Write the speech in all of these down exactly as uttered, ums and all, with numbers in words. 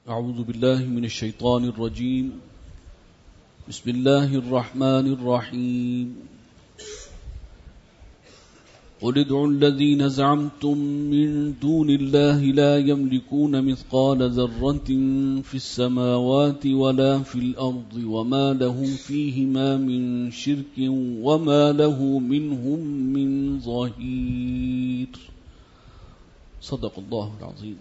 اعوذ باللہ من الشیطان الرجیم بسم اللہ الرحمن الرحیم قل ادعوا الذین زعمتم من دون اللہ لا یملکون مثقال ذرة فی السماوات ولا فی الارض وما لهم فیہما من شرک وما له منهم من ظہیر. صدق اللہ العظیم.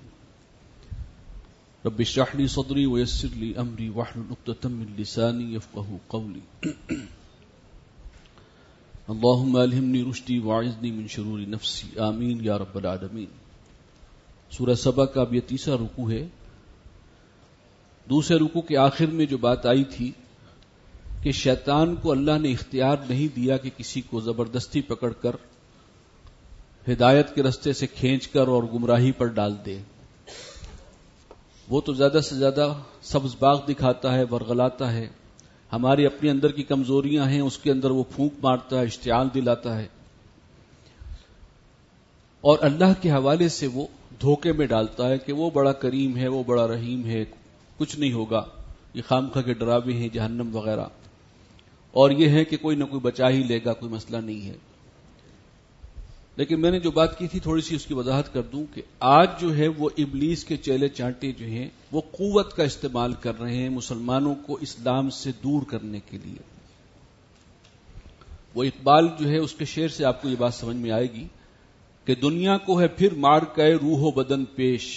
رب اشرح لي صدري ويسر لي امري واحلل عقدة من لساني يفقهوا قولي. اللهم الهمني رشدي واعذني من شرور نفسي. آمین یا رب العالمین. سورہ سبا کا اب یہ تیسرا رکوع ہے. دوسرے رکوع کے آخر میں جو بات آئی تھی کہ شیطان کو اللہ نے اختیار نہیں دیا کہ کسی کو زبردستی پکڑ کر ہدایت کے رستے سے کھینچ کر اور گمراہی پر ڈال دے. وہ تو زیادہ سے زیادہ سبز باغ دکھاتا ہے، ورغلاتا ہے. ہماری اپنے اندر کی کمزوریاں ہیں، اس کے اندر وہ پھونک مارتا ہے، اشتعال دلاتا ہے، اور اللہ کے حوالے سے وہ دھوکے میں ڈالتا ہے کہ وہ بڑا کریم ہے، وہ بڑا رحیم ہے، کچھ نہیں ہوگا، یہ خامخواہ کے ڈراوے ہیں، جہنم وغیرہ، اور یہ ہے کہ کوئی نہ کوئی بچا ہی لے گا، کوئی مسئلہ نہیں ہے. لیکن میں نے جو بات کی تھی تھوڑی سی اس کی وضاحت کر دوں کہ آج جو ہے وہ ابلیس کے چیلے چانٹے جو ہیں وہ قوت کا استعمال کر رہے ہیں مسلمانوں کو اسلام سے دور کرنے کے لیے. وہ اقبال جو ہے اس کے شعر سے آپ کو یہ بات سمجھ میں آئے گی کہ دنیا کو ہے پھر مار کے روح و بدن پیش،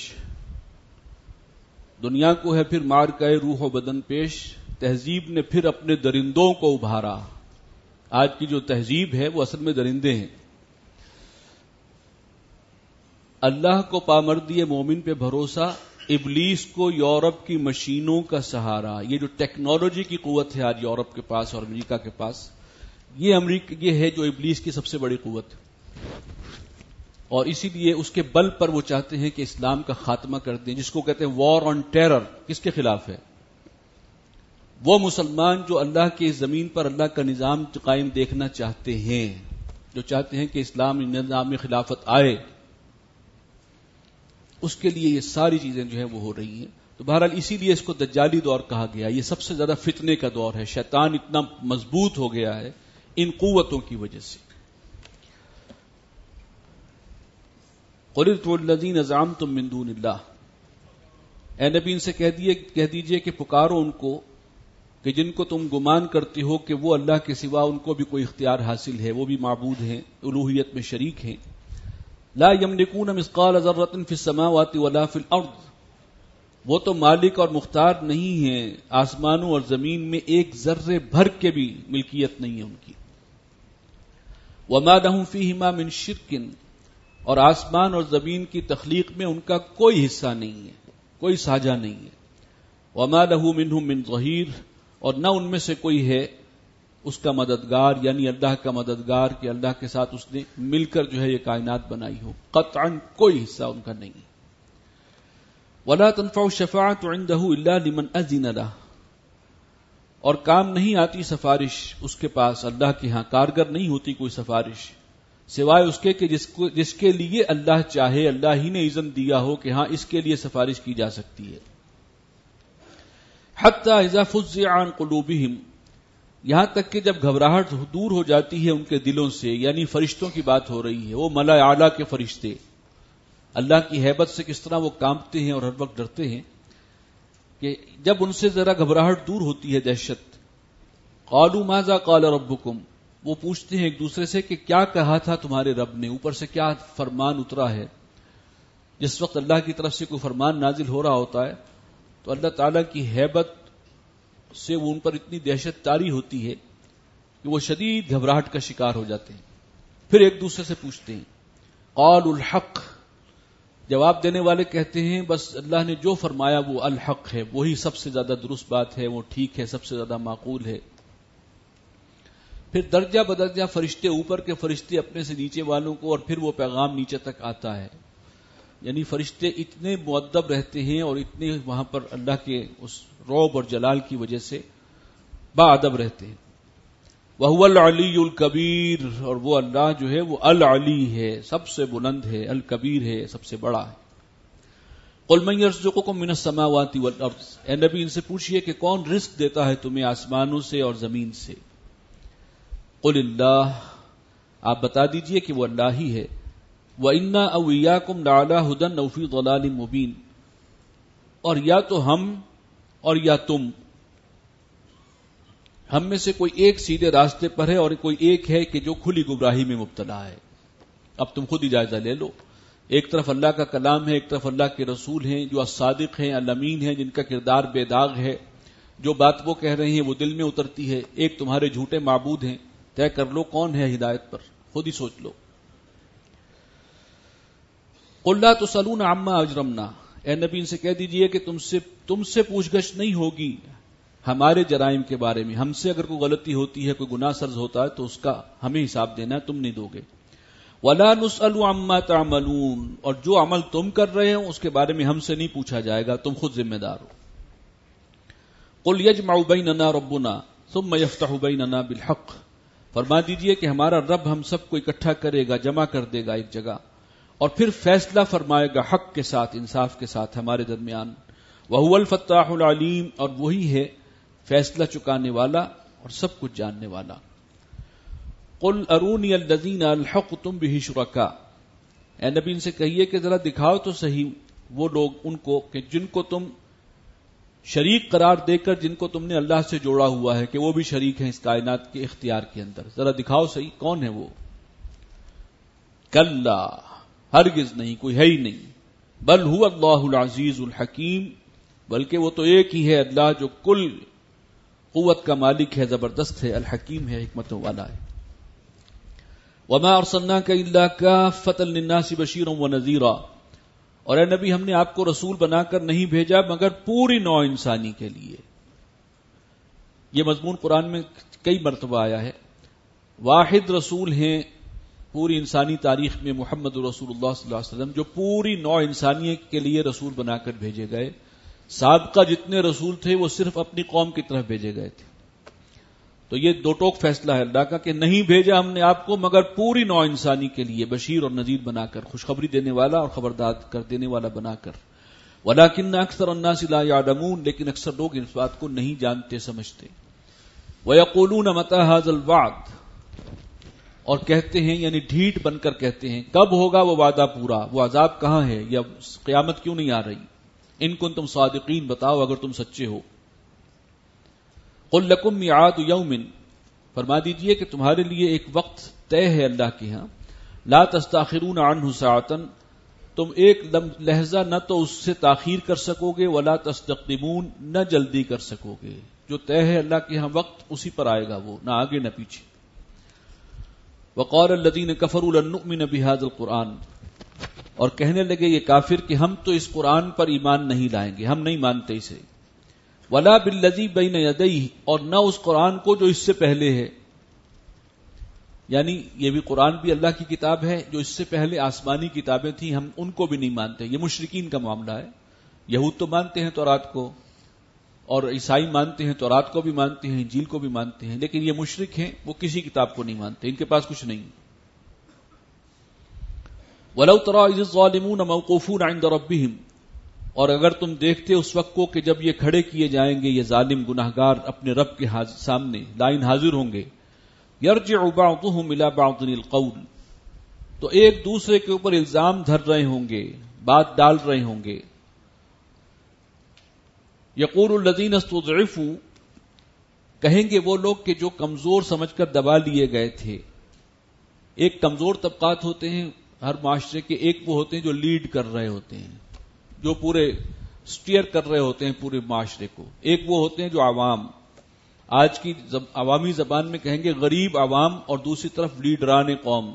دنیا کو ہے پھر مار کے روح و بدن پیش، تہذیب نے پھر اپنے درندوں کو ابھارا. آج کی جو تہذیب ہے وہ اصل میں درندے ہیں. اللہ کو پامردی مومن پہ بھروسہ، ابلیس کو یورپ کی مشینوں کا سہارا. یہ جو ٹیکنالوجی کی قوت ہے آج یورپ کے پاس اور امریکہ کے پاس، یہ امریکہ یہ ہے جو ابلیس کی سب سے بڑی قوت ہے، اور اسی لیے اس کے بل پر وہ چاہتے ہیں کہ اسلام کا خاتمہ کر دیں، جس کو کہتے ہیں وار آن ٹیرر. کس کے خلاف ہے؟ وہ مسلمان جو اللہ کی زمین پر اللہ کا نظام قائم دیکھنا چاہتے ہیں، جو چاہتے ہیں کہ اسلام نظام خلافت آئے، اس کے لیے یہ ساری چیزیں جو ہیں وہ ہو رہی ہیں. تو بہرحال اسی لیے اس کو دجالی دور کہا گیا. یہ سب سے زیادہ فتنے کا دور ہے. شیطان اتنا مضبوط ہو گیا ہے ان قوتوں کی وجہ سے. قُلِ ادْعُوا الَّذِينَ زَعَمْتُم مِّن دُونِ اللَّهِ، اے نبی ان سے کہہ دیے کہہ دیجئے کہ پکارو ان کو کہ جن کو تم گمان کرتے ہو کہ وہ اللہ کے سوا ان کو بھی کوئی اختیار حاصل ہے، وہ بھی معبود ہیں، الوہیت میں شریک ہیں. لا یملکون مثقال ذرۃ فی السماوات ولا فی الارض، وہ تو مالک اور مختار نہیں ہیں، آسمانوں اور زمین میں ایک ذرے بھر کے بھی ملکیت نہیں ہے ان کی. وما لهم فیہما من شرک، اور آسمان اور زمین کی تخلیق میں ان کا کوئی حصہ نہیں ہے، کوئی ساجھا نہیں ہے. وما له منهم من ظہیر، اور نہ ان میں سے کوئی ہے اس کا مددگار، یعنی اللہ کا مددگار کہ اللہ کے ساتھ اس نے مل کر جو ہے یہ کائنات بنائی ہو. قطعا کوئی حصہ ان کا نہیں. ولا تنفع الشفاعة عنده الا لمن اذن له، اور کام نہیں آتی سفارش اس کے پاس، اللہ کے ہاں کارگر نہیں ہوتی کوئی سفارش سوائے اس کے کہ جس کو جس کے لیے اللہ چاہے، اللہ ہی نے اذن دیا ہو کہ ہاں اس کے لیے سفارش کی جا سکتی ہے. حتی اذا فزع عن قلوبهم، یہاں تک کہ جب گھبراہٹ دور ہو جاتی ہے ان کے دلوں سے، یعنی فرشتوں کی بات ہو رہی ہے، وہ ملأ اعلیٰ کے فرشتے اللہ کی ہیبت سے کس طرح وہ کانپتے ہیں اور ہر وقت ڈرتے ہیں، کہ جب ان سے ذرا گھبراہٹ دور ہوتی ہے، دہشت، قالوا ماذا قال ربکم، وہ پوچھتے ہیں ایک دوسرے سے کہ کیا کہا تھا تمہارے رب نے، اوپر سے کیا فرمان اترا ہے. جس وقت اللہ کی طرف سے کوئی فرمان نازل ہو رہا ہوتا ہے تو اللہ تعالیٰ کی ہیبت سے وہ ان پر اتنی دہشت طاری ہوتی ہے کہ وہ شدید گھبراہٹ کا شکار ہو جاتے ہیں. پھر ایک دوسرے سے پوچھتے ہیں، قالوا الحق، جواب دینے والے کہتے ہیں بس اللہ نے جو فرمایا وہ الحق ہے، وہی سب سے زیادہ درست بات ہے، وہ ٹھیک ہے، سب سے زیادہ معقول ہے. پھر درجہ بدرجہ فرشتے، اوپر کے فرشتے اپنے سے نیچے والوں کو، اور پھر وہ پیغام نیچے تک آتا ہے. یعنی فرشتے اتنے مؤدب رہتے ہیں اور اتنے وہاں پر اللہ کے اس رعب اور جلال کی وجہ سے باادب رہتے ہیں. وَهُوَ الْعَلِيُّ الْكَبِيرُ، اور وہ اللہ جو ہے وہ العلی ہے، سب سے بلند ہے، الکبیر ہے، سب سے بڑا ہے. قل من یرزقکم من السماوات والارض، اے نبی ان سے پوچھئے کہ کون رزق دیتا ہے تمہیں آسمانوں سے اور زمین سے؟ قل اللہ، آپ بتا دیجئے کہ وہ اللہ ہی ہے. وَإِنَّا أَوْ إِيَّاكُمْ لَعَلَىٰ هُدًى أَوْ فِي ضَلَالٍ مُبِينٍ، اور یا تو ہم اور یا تم، ہم میں سے کوئی ایک سیدھے راستے پر ہے اور کوئی ایک ہے کہ جو کھلی گمراہی میں مبتلا ہے. اب تم خود اجازہ لے لو. ایک طرف اللہ کا کلام ہے، ایک طرف اللہ کے رسول ہیں جو الصادق ہیں، الامین ہیں، جن کا کردار بے داغ ہے، جو بات وہ کہہ رہے ہیں وہ دل میں اترتی ہے. ایک تمہارے جھوٹے معبود ہیں. طے کر لو کون ہے ہدایت پر، خود ہی سوچ لو. قل لا تسألون عما اجرمنا، اے نبی ان سے کہہ دیجئے کہ تم سے تم سے پوچھ گچھ نہیں ہوگی ہمارے جرائم کے بارے میں. ہم سے اگر کوئی غلطی ہوتی ہے، کوئی گناہ سرز ہوتا ہے تو اس کا ہمیں حساب دینا ہے، تم نہیں دو گے. وَلَا نُسْأَلُ عَمَّا تَعْمَلُونَ، اور جو عمل تم کر رہے ہو اس کے بارے میں ہم سے نہیں پوچھا جائے گا، تم خود ذمہ دار ہو. قُلْ يَجْمَعُ بَيْنَنَا رَبُّنَا ثُمَّ يَفْتَحُ بَيْنَنَا بِالْحَقِّ، فرما دیجئے کہ ہمارا رب ہم سب کو اکٹھا کرے گا، جمع کر دے گا ایک جگہ، اور پھر فیصلہ فرمائے گا حق کے ساتھ، انصاف کے ساتھ ہمارے درمیان. وَهُوَ الْفَتَّاحُ الْعَلِيمُ، اور وہی ہے فیصلہ چکانے والا اور سب کچھ جاننے والا. قل ارونی الذین الحقتم بہ شرکاء، اے نبی ان سے کہیے کہ ذرا دکھاؤ تو صحیح وہ لوگ ان کو کہ جن کو تم شریک قرار دے کر جن کو تم نے اللہ سے جوڑا ہوا ہے کہ وہ بھی شریک ہیں اس کائنات کے اختیار کے اندر، ذرا دکھاؤ صحیح کون ہے وہ. کلا، ہرگز نہیں، کوئی ہے ہی نہیں. بل هو اللہ العزیز الحکیم، بلکہ وہ تو ایک ہی ہے اللہ جو کل قوت کا مالک ہے، زبردست ہے، الحکیم ہے، حکمتوں والا ہے. وما ارسلناک الا کافۃ للناس بشیرا ونذیرا، اور اے نبی ہم نے آپ کو رسول بنا کر نہیں بھیجا مگر پوری نوع انسانی کے لیے. یہ مضمون قرآن میں کئی مرتبہ آیا ہے. واحد رسول ہیں پوری انسانی تاریخ میں محمد رسول اللہ صلی اللہ علیہ وسلم، جو پوری نوع انسانیت کے لیے رسول بنا کر بھیجے گئے. سابقہ جتنے رسول تھے وہ صرف اپنی قوم کی طرف بھیجے گئے تھے. تو یہ دو ٹوک فیصلہ ہے اللہ کا کہ نہیں بھیجا ہم نے آپ کو مگر پوری نوع انسانی کے لیے بشیر اور نذیر بنا کر، خوشخبری دینے والا اور خبردار کر دینے والا بنا کر. وَلَٰكِنَّ أَكْثَرَ النَّاسِ لَا يَعْلَمُونَ، لیکن اکثر لوگ اس بات کو نہیں جانتے سمجھتے. وَيَقُولُونَ مَتَىٰ هَٰذَا الْوَعْدُ، اور کہتے ہیں یعنی ڈھیٹ بن کر کہتے ہیں کب ہوگا وہ وعدہ پورا، وہ عذاب کہاں ہے، یا قیامت کیوں نہیں آ رہی. ان کنتم صادقین، بتاؤ اگر تم سچے ہو. قل لکم میعاد یوم، فرما دیجئے کہ تمہارے لیے ایک وقت طے ہے اللہ کے ہاں. لا تستاخرون عنہ ساعتا، تم ایک لہجہ نہ تو اس سے تاخیر کر سکو گے، ولا تستقدمون، نہ جلدی کر سکو گے. جو طے ہے اللہ کے ہاں وقت اسی پر آئے گا، وہ نہ آگے نہ پیچھے. وقال الذین کفروا لن نؤمن بهذا القرآن، اور کہنے لگے یہ کافر کہ ہم تو اس قرآن پر ایمان نہیں لائیں گے، ہم نہیں مانتے اسے. ولا بالذی بین یدیہ، اور نہ اس قرآن کو جو اس سے پہلے ہے. یعنی یہ بھی قرآن بھی اللہ کی کتاب ہے، جو اس سے پہلے آسمانی کتابیں تھیں ہم ان کو بھی نہیں مانتے. یہ مشرکین کا معاملہ ہے. یہود تو مانتے ہیں تورات کو، اور عیسائی مانتے ہیں تورات کو بھی مانتے ہیں، انجیل کو بھی مانتے ہیں، لیکن یہ مشرک ہیں، وہ کسی کتاب کو نہیں مانتے، ان کے پاس کچھ نہیں. وَلَوْ تَرَىٰ إِذِ الظَّالِمُونَ مَوْقُوفُونَ عِندَ رَبِّهِمْ، اور اگر تم دیکھتے اس وقت کو کہ جب یہ کھڑے کیے جائیں گے یہ ظالم گناہگار اپنے رب کے سامنے لائن حاضر ہوں گے. یرجع بعضهم الى بعض القول، تو ایک دوسرے کے اوپر الزام دھر رہے ہوں گے، بات ڈال رہے ہوں گے. یقول الذین استضعفوا، کہیں گے وہ لوگ کہ جو کمزور سمجھ کر دبا لیے گئے تھے. ایک کمزور طبقات ہوتے ہیں ہر معاشرے کے، ایک وہ ہوتے ہیں جو لیڈ کر رہے ہوتے ہیں، جو پورے سٹیئر کر رہے ہوتے ہیں پورے معاشرے کو. ایک وہ ہوتے ہیں جو عوام، آج کی زب... عوامی زبان میں کہیں گے غریب عوام، اور دوسری طرف لیڈران قوم.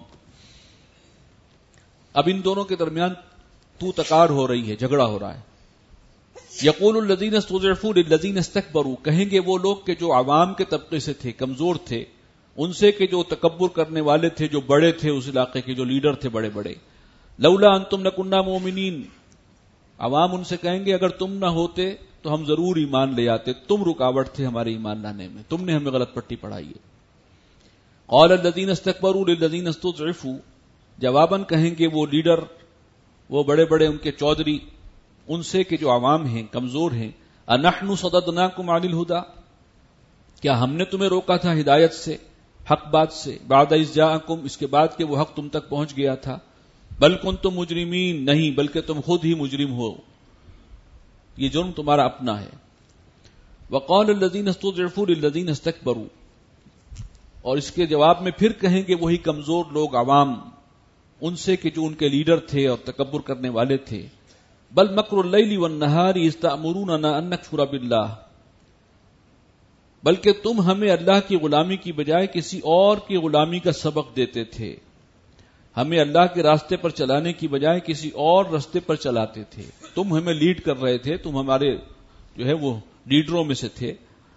اب ان دونوں کے درمیان تو تکار ہو رہی ہے، جھگڑا ہو رہا ہے. یقول الذین استضعفوا للذین استکبروا، کہیں گے وہ لوگ کہ جو عوام کے طبقے سے تھے، کمزور تھے، ان سے کہ جو تکبر کرنے والے تھے، جو بڑے تھے اس علاقے کے، جو لیڈر تھے بڑے بڑے. لولا انتم لکنا مؤمنین، عوام ان سے کہیں گے اگر تم نہ ہوتے تو ہم ضرور ایمان لے آتے، تم رکاوٹ تھے ہمارے ایمان لانے میں، تم نے ہمیں غلط پٹی پڑھائی ہے. قال الذین استکبروا للذین استضعفوا، جواباً کہیں گے وہ لیڈر، وہ بڑے بڑے ان کے چودھری ان سے کہ جو عوام ہیں کمزور ہیں، انحن صددناکم عن الہدی، کیا ہم نے تمہیں روکا تھا ہدایت سے، حق بات سے، بعد اذ جاءکم، اس کے بعد کہ وہ حق تم تک پہنچ گیا تھا، بل کنتم مجرمین، نہیں بلکہ تم خود ہی مجرم ہو، یہ جرم تمہارا اپنا ہے۔ وقال الذین استضعفوا للذین استکبروا، اور اس کے جواب میں پھر کہیں گے وہی کمزور لوگ عوام ان سے کہ جو ان کے لیڈر تھے اور تکبر کرنے والے تھے، بل مکر اللیل والنہار اذ تأمروننا ان نکفر باللہ، بلکہ تم ہمیں اللہ کی غلامی کی بجائے کسی اور کی غلامی کا سبق دیتے تھے، ہمیں اللہ کے راستے پر چلانے کی بجائے کسی اور راستے پر چلاتے تھے، تم ہمیں لیڈ کر رہے تھے، تم ہمارے جو ہے وہ لیڈروں میں سے تھے۔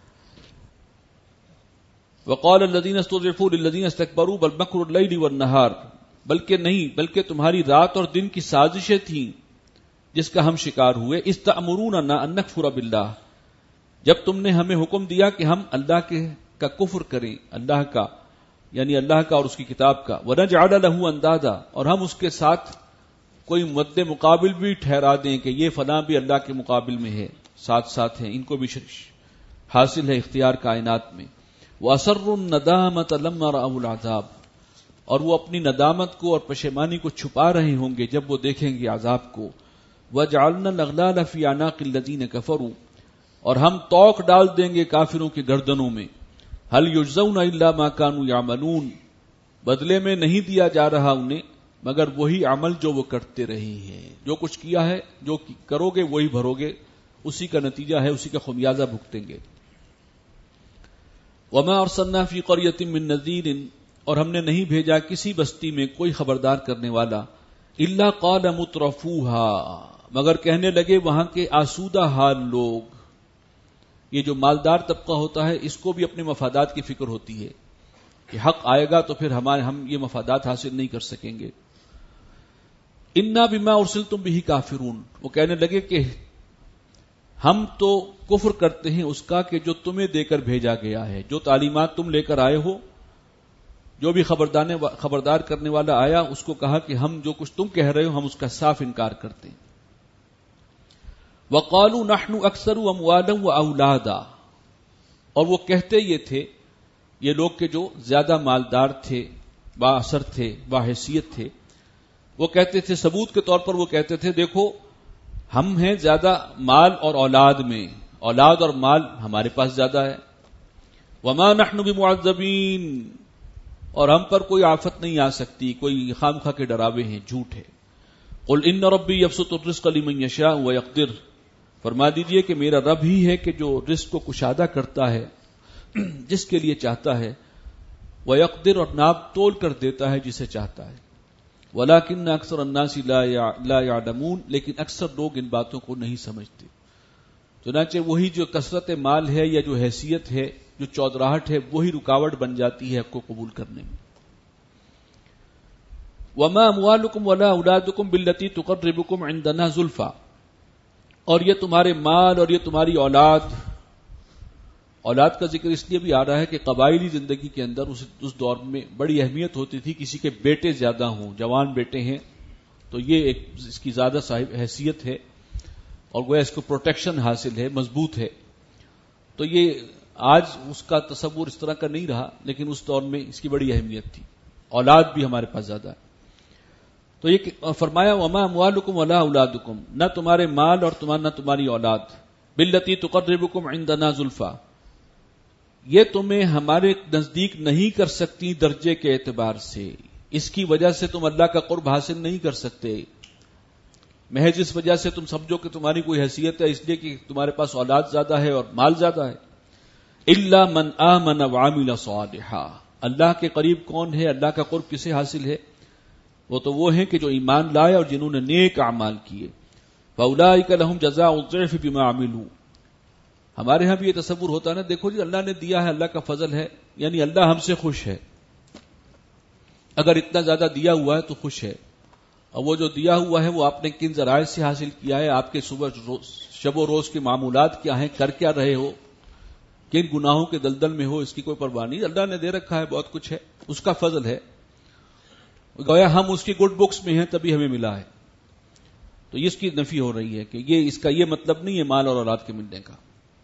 وقال الذین استضعفوا للذین استکبروا بل مکر اللیل والنہار، بلکہ نہیں بلکہ تمہاری رات اور دن کی سازشیں تھیں جس کا ہم شکار ہوئے، اذ تأمروننا ان نکفر باللہ، جب تم نے ہمیں حکم دیا کہ ہم اللہ کے کا کفر کریں، اللہ کا یعنی اللہ کا اور اس کی کتاب کا، وَنَجْعَلَ لَهُ أَنْدَادًا، اور ہم اس کے ساتھ کوئی مد مقابل بھی ٹھہرا دیں کہ یہ فلاں بھی اللہ کے مقابل میں ہے، ساتھ ساتھ ہیں، ان کو بھی حاصل ہے اختیار کائنات میں۔ وَأَسَرُّوا النَّدَامَةَ لَمَّا رَأَوُا الْعَذَابَ، اور وہ اپنی ندامت کو اور پشیمانی کو چھپا رہے ہوں گے جب وہ دیکھیں گے عذاب کو۔ وَجَعَلْنَا الْأَغْلَالَ فِي أَعْنَاقِ الَّذِينَ كَفَرُوا، اور ہم توق ڈال دیں گے کافروں کی گردنوں میں۔ هَلْ يُجْزَوْنَ إِلَّا مَا كَانُوا يَعْمَلُونَ، بدلے میں نہیں دیا جا رہا انہیں مگر وہی عمل جو وہ کرتے رہے ہیں، جو کچھ کیا ہے جو کرو گے وہی بھرو گے، اسی کا نتیجہ ہے، اسی کا خمیازہ بھگتیں گے۔ وَمَا أَرْسَلْنَا فِي قَرْيَةٍ مِّن نَذِيرٍ، اور ہم نے نہیں بھیجا کسی بستی میں کوئی خبردار کرنے والا، إِلَّا قَالَ مُتْرَفُوهَا، مگر کہنے لگے وہاں کے آسودہ حال لوگ۔ یہ جو مالدار طبقہ ہوتا ہے اس کو بھی اپنے مفادات کی فکر ہوتی ہے کہ حق آئے گا تو پھر ہمارے ہم یہ مفادات حاصل نہیں کر سکیں گے۔ انا بما ارسلتم به کافرون، وہ کہنے لگے کہ ہم تو کفر کرتے ہیں اس کا کہ جو تمہیں دے کر بھیجا گیا ہے، جو تعلیمات تم لے کر آئے ہو، جو بھی خبردار کرنے والا آیا اس کو کہا کہ ہم جو کچھ تم کہہ رہے ہو ہم اس کا صاف انکار کرتے ہیں۔ وَقَالُوا نَحْنُ أَكْثَرُ أَمْوَالًا وَأَوْلَادًا، اور وہ کہتے یہ تھے یہ لوگ کہ جو زیادہ مالدار تھے، با اثر تھے، با حیثیت تھے، وہ کہتے تھے ثبوت کے طور پر وہ کہتے تھے دیکھو ہم ہیں زیادہ مال اور اولاد میں، اولاد اور مال ہمارے پاس زیادہ ہے۔ وَمَا نَحْنُ بِمُعَذَّبِينَ، اور ہم پر کوئی آفت نہیں آ سکتی، کوئی خام خواہ کے ڈراوے ہیں، جھوٹ ہے۔ قُلْ إِنَّ رَبِّي يَبْسُطُ الرِّزْقَ لِمَن يَشَاءُ وَيَقْدِرُ، فرما دیجئے کہ میرا رب ہی ہے کہ جو رزق کو کشادہ کرتا ہے جس کے لیے چاہتا ہے، وَيَقْدِرُ، اور ناپ تول کر دیتا ہے جسے چاہتا ہے۔ وَلَكِنَّ أَكْثَرَ النَّاسِ لَا يَعْلَمُونَ، لیکن اکثر لوگ ان باتوں کو نہیں سمجھتے۔ چنانچہ وہی جو کثرت مال ہے یا جو حیثیت ہے، جو چودراہٹ ہے، وہی رکاوٹ بن جاتی ہے حق کو قبول کرنے میں۔ وَمَا أَمْوَالُكُمْ وَلَا أَوْلَادُكُمْ بِالَّتِي تُقَرِّبُكُمْ عِندَنَا زُلْفَىٰ، اور یہ تمہارے مال اور یہ تمہاری اولاد، اولاد کا ذکر اس لیے بھی آ رہا ہے کہ قبائلی زندگی کے اندر اس, اس دور میں بڑی اہمیت ہوتی تھی، کسی کے بیٹے زیادہ ہوں، جوان بیٹے ہیں تو یہ ایک اس کی زیادہ صاحب حیثیت ہے اور گویا اس کو پروٹیکشن حاصل ہے، مضبوط ہے۔ تو یہ آج اس کا تصور اس طرح کا نہیں رہا، لیکن اس دور میں اس کی بڑی اہمیت تھی، اولاد بھی ہمارے پاس زیادہ ہے۔ تو یہ فرمایا وما اموالکم ولا اولادکم، نہ تمہارے مال اور تمہارا نہ تمہاری اولاد، باللتی تقربکم عندنا زلفا، یہ تمہیں ہمارے نزدیک نہیں کر سکتی درجے کے اعتبار سے، اس کی وجہ سے تم اللہ کا قرب حاصل نہیں کر سکتے، محض اس وجہ سے تم سمجھو کہ تمہاری کوئی حیثیت ہے اس لیے کہ تمہارے پاس اولاد زیادہ ہے اور مال زیادہ ہے۔ الا من آمن وعمل صالحا، اللہ کے قریب کون ہے، اللہ کا قرب کسے حاصل ہے؟ وہ تو وہ ہیں کہ جو ایمان لائے اور جنہوں نے نیک اعمال کیے۔ فاولئک لهم جزاء الضعف بما عملوا، ہمارے ہاں بھی یہ تصور ہوتا ہے نا، دیکھو جی اللہ نے دیا ہے، اللہ کا فضل ہے، یعنی اللہ ہم سے خوش ہے، اگر اتنا زیادہ دیا ہوا ہے تو خوش ہے، اور وہ جو دیا ہوا ہے وہ آپ نے کن ذرائع سے حاصل کیا ہے، آپ کے صبح روز شب و روز کے معمولات کیا ہیں، کر کیا رہے ہو، کن گناہوں کے دلدل میں ہو، اس کی کوئی پرواہ نہیں، اللہ نے دے رکھا ہے، بہت کچھ ہے، اس کا فضل ہے، گویا ہم اس کی گڈ بکس میں ہیں تبھی ہمیں ملا ہے۔ تو اس کی نفی ہو رہی ہے کہ یہ اس کا یہ مطلب نہیں ہے مال اور اولاد کے ملنے کا.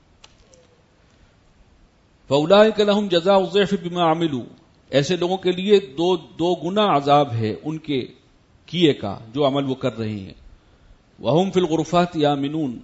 فَأُولَٰئِكَ لَهُمْ جَزَاءُ الضِّعْفِ بِمَا عَمِلُوا، ایسے لوگوں کے لیے دو دو گنا عذاب ہے ان کے کیے کا جو عمل وہ کر رہے ہیں. وَهُمْ فِي الْغُرُفَاتِ آمِنُونَ،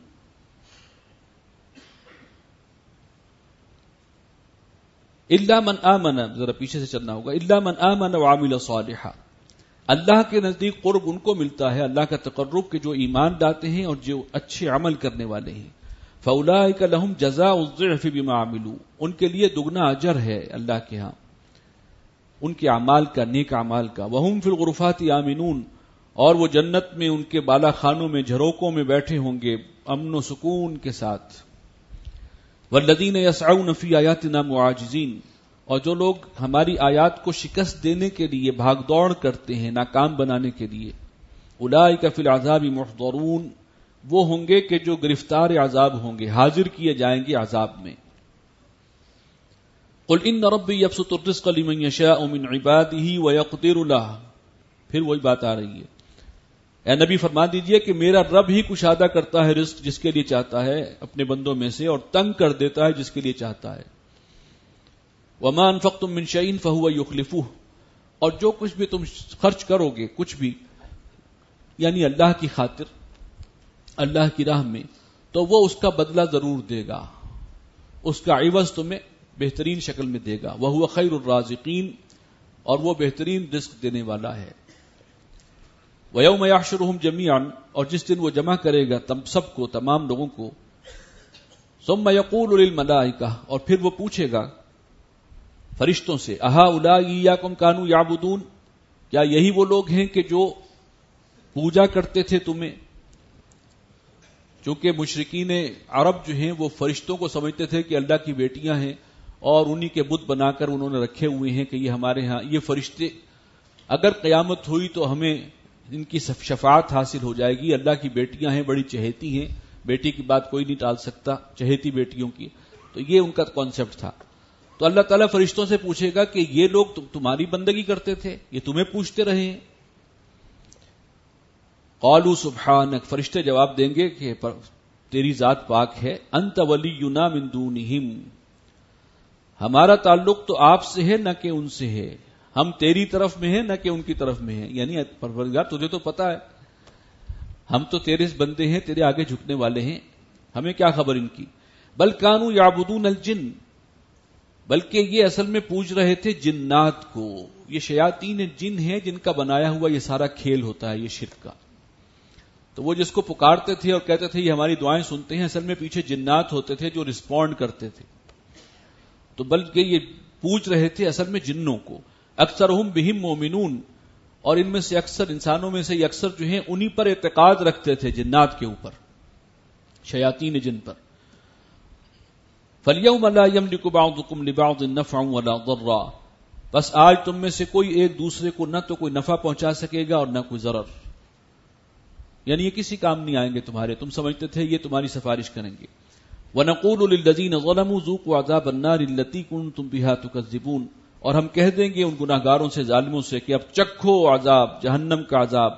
الا من آمن، ذرا پیچھے سے چلنا ہوگا، الا من آمن وعمل صالحا، اللہ کے نزدیک قرب ان کو ملتا ہے، اللہ کا تقرب کہ جو ایمان لاتے ہیں اور جو اچھے عمل کرنے والے ہیں. فاولئک لهم جزاء الضعف بما عملوا، ان کے لیے دگنا اجر ہے اللہ کے ہاں ان کے اعمال کا، نیک اعمال کا. وهم فی الغرفات آمنون، اور وہ جنت میں ان کے بالا خانوں میں جھروکوں میں بیٹھے ہوں گے امن و سکون کے ساتھ. والذین یسعون فی آیاتنا معاجزین، اور جو لوگ ہماری آیات کو شکست دینے کے لیے بھاگ دوڑ کرتے ہیں، ناکام بنانے کے لیے، اولئک فی العذاب محضرون، وہ ہوں گے کہ جو گرفتار عذاب ہوں گے، حاضر کیے جائیں گے عذاب میں. قل ان ربی یبسط الرزق لمن یشاء من عبادہ ویقدر له، پھر وہی بات آ رہی ہے، اے نبی فرما دیجئے کہ میرا رب ہی کشادہ کرتا ہے رزق جس کے لیے چاہتا ہے اپنے بندوں میں سے، اور تنگ کر دیتا ہے جس کے لیے چاہتا ہے. وما انفقتم من شیء فهو یخلفہ، اور جو کچھ بھی تم خرچ کرو گے کچھ بھی، یعنی اللہ کی خاطر، اللہ کی راہ میں، تو وہ اس کا بدلہ ضرور دے گا، اس کا عوض تمہیں بہترین شکل میں دے گا. وہو خیر الرازقین، اور وہ بہترین رزق دینے والا ہے. وَيَوْمَ يَحْشُرُهُمْ جَمِيعًا، اور جس دن وہ جمع کرے گا تم سب کو، تمام لوگوں کو. ثُمَّ يَقُولُ لِلْمَلَائِكَةِ، اور پھر وہ پوچھے گا فرشتوں سے، أَهَٰؤُلَاءِ إِيَّاكُمْ كَانُوا يَعْبُدُونَ، کیا یہی وہ لوگ ہیں کہ جو پوجا کرتے تھے تمہیں؟ چونکہ مشرکین عرب جو ہیں وہ فرشتوں کو سمجھتے تھے کہ اللہ کی بیٹیاں ہیں، اور انہی کے بت بنا کر انہوں نے رکھے ہوئے ہیں کہ یہ ہمارے ہاں یہ فرشتے، اگر قیامت ہوئی تو ہمیں ان کی شفاعت حاصل ہو جائے گی، اللہ کی بیٹیاں ہیں، بڑی چہیتی ہیں، بیٹی کی بات کوئی نہیں ٹال سکتا، چہیتی بیٹیوں کی. تو یہ ان کا کانسیپٹ تھا. تو اللہ تعالیٰ فرشتوں سے پوچھے گا کہ یہ لوگ تمہاری بندگی کرتے تھے، یہ تمہیں پوچھتے رہے ہیں؟ قالوا سبحانک، فرشتے جواب دیں گے کہ تیری ذات پاک ہے، انت ولینا من دونہم، ہمارا تعلق تو آپ سے ہے نہ کہ ان سے ہے، ہم تیری طرف میں ہیں نہ کہ ان کی طرف میں ہیں. یعنی پروردگار تجھے تو پتا ہے، ہم تو تیرے بندے ہیں، تیرے آگے جھکنے والے ہیں، ہمیں کیا خبر ان کی. بل کانوا یعبدون الجن، بلکہ یہ اصل میں پوج رہے تھے جنات کو. یہ شیاطین جن ہیں جن کا بنایا ہوا یہ سارا کھیل ہوتا ہے، یہ شرک کا. تو وہ جس کو پکارتے تھے اور کہتے تھے یہ ہماری دعائیں سنتے ہیں، اصل میں پیچھے جنات ہوتے تھے جو رسپونڈ کرتے تھے. تو بلکہ یہ پوچھ رہے تھے اصل میں جنوں کو. اکثرہم بہم مومنون، اور ان میں سے اکثر انسانوں میں سے یہ اکثر جو ہیں انہی پر اعتقاد رکھتے تھے، جنات کے اوپر، شیاطین جن پر. فَالْيَوْمَ لَا يَمْلِكُ بَعْضُكُمْ لِبَعْضٍ نَفْعًا وَلَا ضَرًّا، بس آج تم میں سے کوئی ایک دوسرے کو نہ تو کوئی نفع پہنچا سکے گا اور نہ کوئی ضرر، یعنی یہ کسی کام نہیں آئیں گے تمہارے، تم سمجھتے تھے یہ تمہاری سفارش کریں گے. وَنَقُولُ لِلَّذِينَ ظَلَمُوا ذُوقُوا عَذَابَ النَّارِ الَّتِي كُنتُمْ بِهَا تُكَذِّبُونَ، اور ہم کہہ دیں گے ان گناہگاروں سے، ظالموں سے، کہ اب چکھو عذاب، جہنم کا عذاب.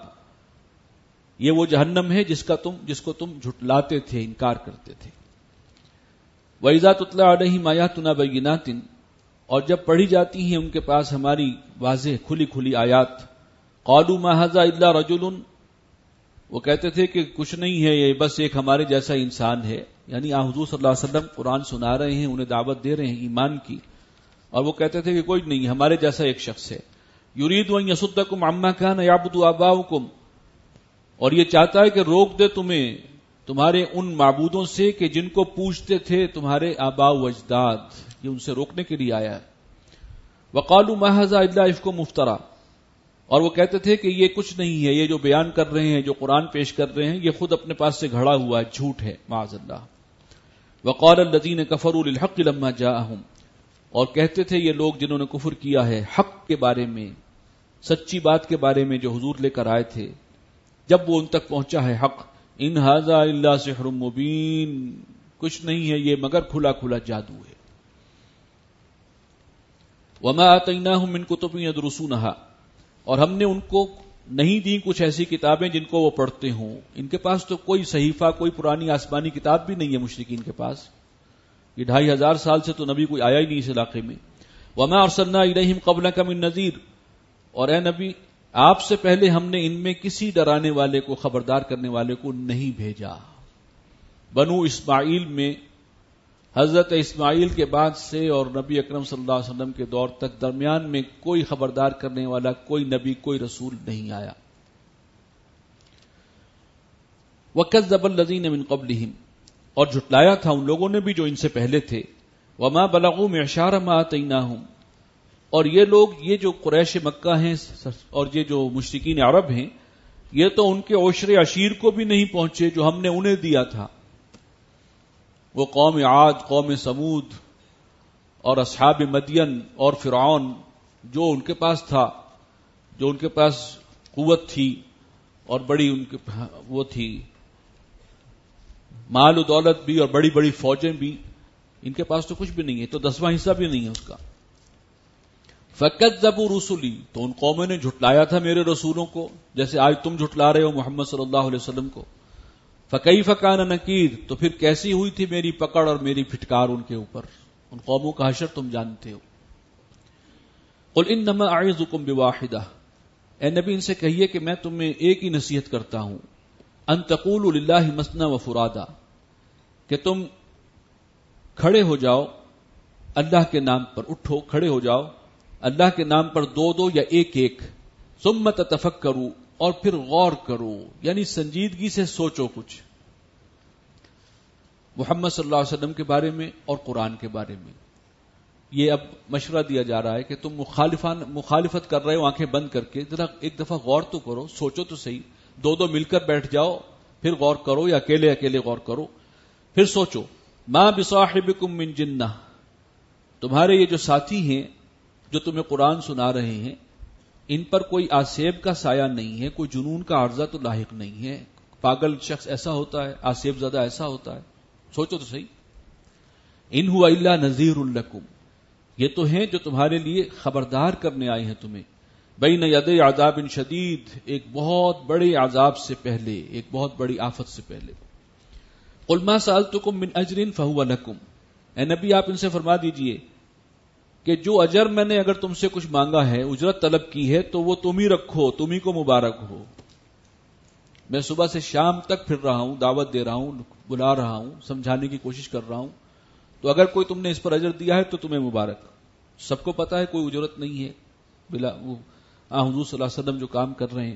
یہ وہ جہنم ہے جس کا تم جس کو تم جھٹلاتے تھے، انکار کرتے تھے. وَإِذَا تُتْلَىٰ عَلَيْهِمْ آيَاتُنَا بَيِّنَاتٍ، اور جب پڑھی جاتی ہیں ان کے پاس ہماری واضح کھلی کھلی آیات، قَالُوا مَا هَذَا إِلَّا رَجُلٌ، وہ کہتے تھے کہ کچھ نہیں ہے، یہ بس ایک ہمارے جیسا انسان ہے. یعنی آن حضور صلی اللہ علیہ وسلم قرآن سنا رہے ہیں، انہیں دعوت دے رہے ہیں ایمان کی، اور وہ کہتے تھے کہ کوئی نہیں، ہمارے جیسا ایک شخص ہے. یرید ان یصدکم عما کان یعبد آباؤکم، اور یہ چاہتا ہے کہ روک دے تمہیں تمہارے ان معبودوں سے کہ جن کو پوجتے تھے تمہارے آباء و اجداد، یہ ان سے روکنے کے لیے آیا ہے. وقالوا ما ھذا الا افک مفترا، اور وہ کہتے تھے کہ یہ کچھ نہیں ہے، یہ جو بیان کر رہے ہیں، جو قرآن پیش کر رہے ہیں، یہ خود اپنے پاس سے گھڑا ہوا ہے، جھوٹ ہے، معاذ اللہ. وقال الذين كفروا للحق لما جاءهم، اور کہتے تھے یہ لوگ جنہوں نے کفر کیا ہے حق کے بارے میں، سچی بات کے بارے میں جو حضور لے کر آئے تھے، جب وہ ان تک پہنچا ہے حق، ان ھذا الا سحر مبین، کچھ نہیں ہے یہ مگر کھلا کھلا جادو ہے. وما آتیناہم من کتب یدرسونھا، اور ہم نے ان کو نہیں دی کچھ ایسی کتابیں جن کو وہ پڑھتے ہوں. ان کے پاس تو کوئی صحیفہ، کوئی پرانی آسمانی کتاب بھی نہیں ہے مشرکین کے پاس. یہ ڈھائی ہزار سال سے تو نبی کوئی آیا ہی نہیں اس علاقے میں. وما ارسلنا الیہم قبلک من نذیر، اور اے نبی آپ سے پہلے ہم نے ان میں کسی ڈرانے والے کو، خبردار کرنے والے کو نہیں بھیجا. بنو اسماعیل میں حضرت اسماعیل کے بعد سے اور نبی اکرم صلی اللہ علیہ وسلم کے دور تک درمیان میں کوئی خبردار کرنے والا، کوئی نبی، کوئی رسول نہیں آیا. وَكَذَّبَ الَّذِينَ مِن قَبْلِهِمْ، اور جھٹلایا تھا ان لوگوں نے بھی جو ان سے پہلے تھے. وَمَا بَلَغُوا مِعْشَارَ مَا آتَيْنَاهُمْ، اور یہ لوگ، یہ جو قریش مکہ ہیں اور یہ جو مشرکین عرب ہیں، یہ تو ان کے عشر عشیر کو بھی نہیں پہنچے جو ہم نے انہیں دیا تھا. وہ قوم عاد، قوم سمود اور اصحاب مدین اور فرعون، جو ان کے پاس تھا، جو ان کے پاس قوت تھی اور بڑی ان کے وہ تھی مال و دولت بھی اور بڑی بڑی فوجیں بھی، ان کے پاس تو کچھ بھی نہیں ہے، تو دسواں حصہ بھی نہیں ہے اس کا. فَكَذَّبُوا رُسُلِي، تو ان قوموں نے جھٹلایا تھا میرے رسولوں کو، جیسے آج تم جھٹلا رہے ہو محمد صلی اللہ علیہ وسلم کو. فَكَيْفَ كَانَ نَكِيرٌ، تو پھر کیسی ہوئی تھی میری پکڑ اور میری پھٹکار ان کے اوپر. ان قوموں کا حشر تم جانتے ہو. قُلْ إِنَّمَا أَعِظُكُمْ بِوَاحِدَةٍ، اے نبی ان سے کہیے کہ میں تمہیں ایک ہی نصیحت کرتا ہوں. أَن تَقُولُوا لِلَّهِ مَثْنَىٰ وَفُرَادَىٰ، کہ تم کھڑے ہو جاؤ اللہ کے نام پر، اٹھو کھڑے ہو جاؤ اللہ کے نام پر دو دو یا ایک ایک. ثم تتفکروا، اور پھر غور کرو، یعنی سنجیدگی سے سوچو کچھ محمد صلی اللہ علیہ وسلم کے بارے میں اور قرآن کے بارے میں. یہ اب مشورہ دیا جا رہا ہے کہ تم مخالفان مخالفت کر رہے ہو آنکھیں بند کر کے، ذرا ایک دفعہ غور تو کرو، سوچو تو صحیح. دو دو مل کر بیٹھ جاؤ پھر غور کرو، یا اکیلے اکیلے غور کرو پھر سوچو. ما بصاحبکم من جنہ، تمہارے یہ جو ساتھی ہیں جو تمہیں قرآن سنا رہے ہیں، ان پر کوئی آسیب کا سایہ نہیں ہے، کوئی جنون کا عارضہ تو لاحق نہیں ہے. پاگل شخص ایسا ہوتا ہے، آسیب زدہ ایسا ہوتا ہے، سوچو تو صحیح. ان هو الا نذیر لکم، یہ تو ہیں جو تمہارے لیے خبردار کرنے آئے ہیں تمہیں. بین یدی عذاب شدید، ایک بہت بڑے عذاب سے پہلے، ایک بہت بڑی آفت سے پہلے. قل ما سألتکم من اجر فهو لکم، اے نبی آپ ان سے فرما دیجئے کہ جو اجر میں نے اگر تم سے کچھ مانگا ہے، اجرت طلب کی ہے، تو وہ تم ہی رکھو، تم ہی کو مبارک ہو. میں صبح سے شام تک پھر رہا ہوں، دعوت دے رہا ہوں، بلا رہا ہوں، سمجھانے کی کوشش کر رہا ہوں، تو اگر کوئی تم نے اس پر اجر دیا ہے تو تمہیں مبارک. سب کو پتا ہے کوئی اجرت نہیں ہے بلا وہ آن حضور صلی اللہ علیہ وسلم جو کام کر رہے ہیں.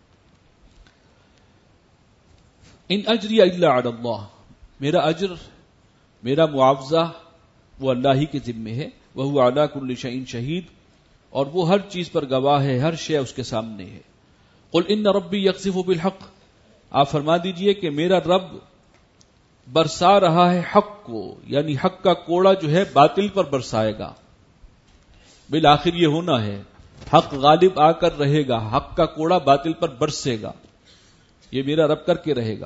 ان اجری الا علی اللہ، میرا اجر، میرا معاوضہ وہ اللہ ہی کے ذمے ہے. وہو علی کل شیء شہید، اور وہ ہر چیز پر گواہ ہے، ہر شے اس کے سامنے ہے. قل ان ربی یقذف بالحق، آپ فرما دیجئے کہ میرا رب برسا رہا ہے حق کو، یعنی حق کا کوڑا جو ہے باطل پر برسائے گا. بالآخر یہ ہونا ہے، حق غالب آ کر رہے گا، حق کا کوڑا باطل پر برسے گا، یہ میرا رب کر کے رہے گا.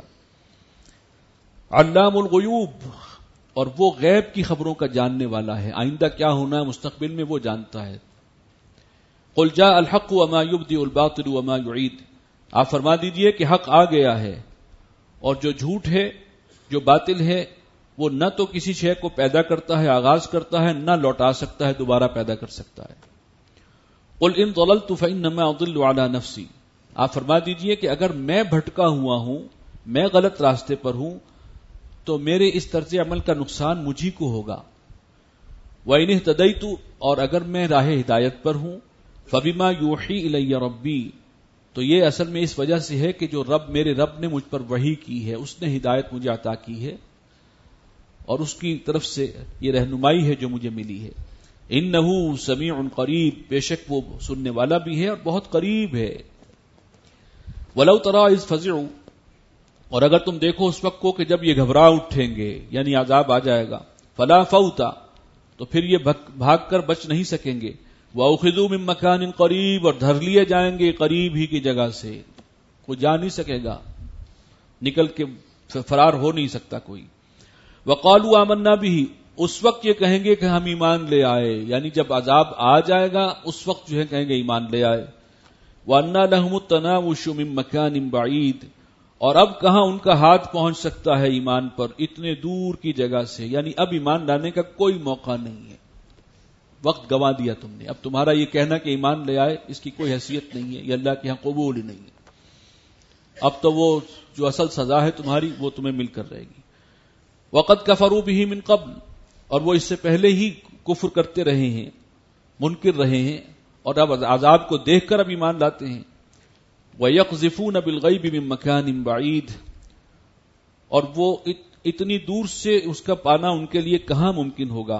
علام الغیوب، اور وہ غیب کی خبروں کا جاننے والا ہے، آئندہ کیا ہونا ہے مستقبل میں وہ جانتا ہے. قل جاء الحق وما يبدئ الباطل وما يعيد، آپ فرما دیجئے کہ حق آ گیا ہے، اور جو جھوٹ ہے، جو باطل ہے، وہ نہ تو کسی شے کو پیدا کرتا ہے، آغاز کرتا ہے، نہ لوٹا سکتا ہے، دوبارہ پیدا کر سکتا ہے. قل ان ضللت فانما اضل على نفسي، آپ فرما دیجئے کہ اگر میں بھٹکا ہوا ہوں، میں غلط راستے پر ہوں، تو میرے اس طرز عمل کا نقصان مجھی کو ہوگا. وَإِنِ اهْتَدَيْتُ، اور اگر میں راہ ہدایت پر ہوں، فَبِمَا يُوحِي إِلَيَّ رَبِّي، تو یہ اصل میں اس وجہ سے ہے کہ جو رب میرے رب نے مجھ پر وحی کی ہے، اس نے ہدایت مجھے عطا کی ہے، اور اس کی طرف سے یہ رہنمائی ہے جو مجھے ملی ہے. إِنَّهُ سَمِيعٌ قریب، بے شک وہ سننے والا بھی ہے اور بہت قریب ہے. وَلَوْ تَرَىٰ إِذْ فَزِعُوا، اور اگر تم دیکھو اس وقت کو کہ جب یہ گھبرا اٹھیں گے، یعنی عذاب آ جائے گا. فلا فوتا، تو پھر یہ بھاگ کر بچ نہیں سکیں گے. وَأُخِذُوا مِن مَّكَانٍ قَرِيبٍ، اور دھر لیے جائیں گے قریب ہی کی جگہ سے، کوئی جا نہیں سکے گا، نکل کے فرار ہو نہیں سکتا کوئی. وَقَالُوا آمَنَّا بِهِ، اس وقت یہ کہیں گے کہ ہم ایمان لے آئے، یعنی جب عذاب آ جائے گا اس وقت جو ہے کہیں گے ایمان لے آئے. وَأَنَّى لَهُمُ التَّنَاوُشُ مِن مَّكَانٍ بَعِيدٍ، اور اب کہاں ان کا ہاتھ پہنچ سکتا ہے ایمان پر اتنے دور کی جگہ سے، یعنی اب ایمان لانے کا کوئی موقع نہیں ہے، وقت گنوا دیا تم نے، اب تمہارا یہ کہنا کہ ایمان لے آئے اس کی کوئی حیثیت نہیں ہے، یہ اللہ کے ہاں قبول ہی نہیں ہے، اب تو وہ جو اصل سزا ہے تمہاری وہ تمہیں مل کر رہے گی۔ وَقَدْ كَفَرُوا بِهِ مِن قَبْلُ، اور وہ اس سے پہلے ہی کفر کرتے رہے ہیں، منکر رہے ہیں، اور اب عذاب کو دیکھ کر اب ایمان لاتے ہیں۔ وَيَقْذِفُونَ بِالْغَيْبِ مِن مَّكَانٍ بَعِيدٍ، اور وہ اتنی دور سے اس کا پانا ان کے لیے کہاں ممکن ہوگا،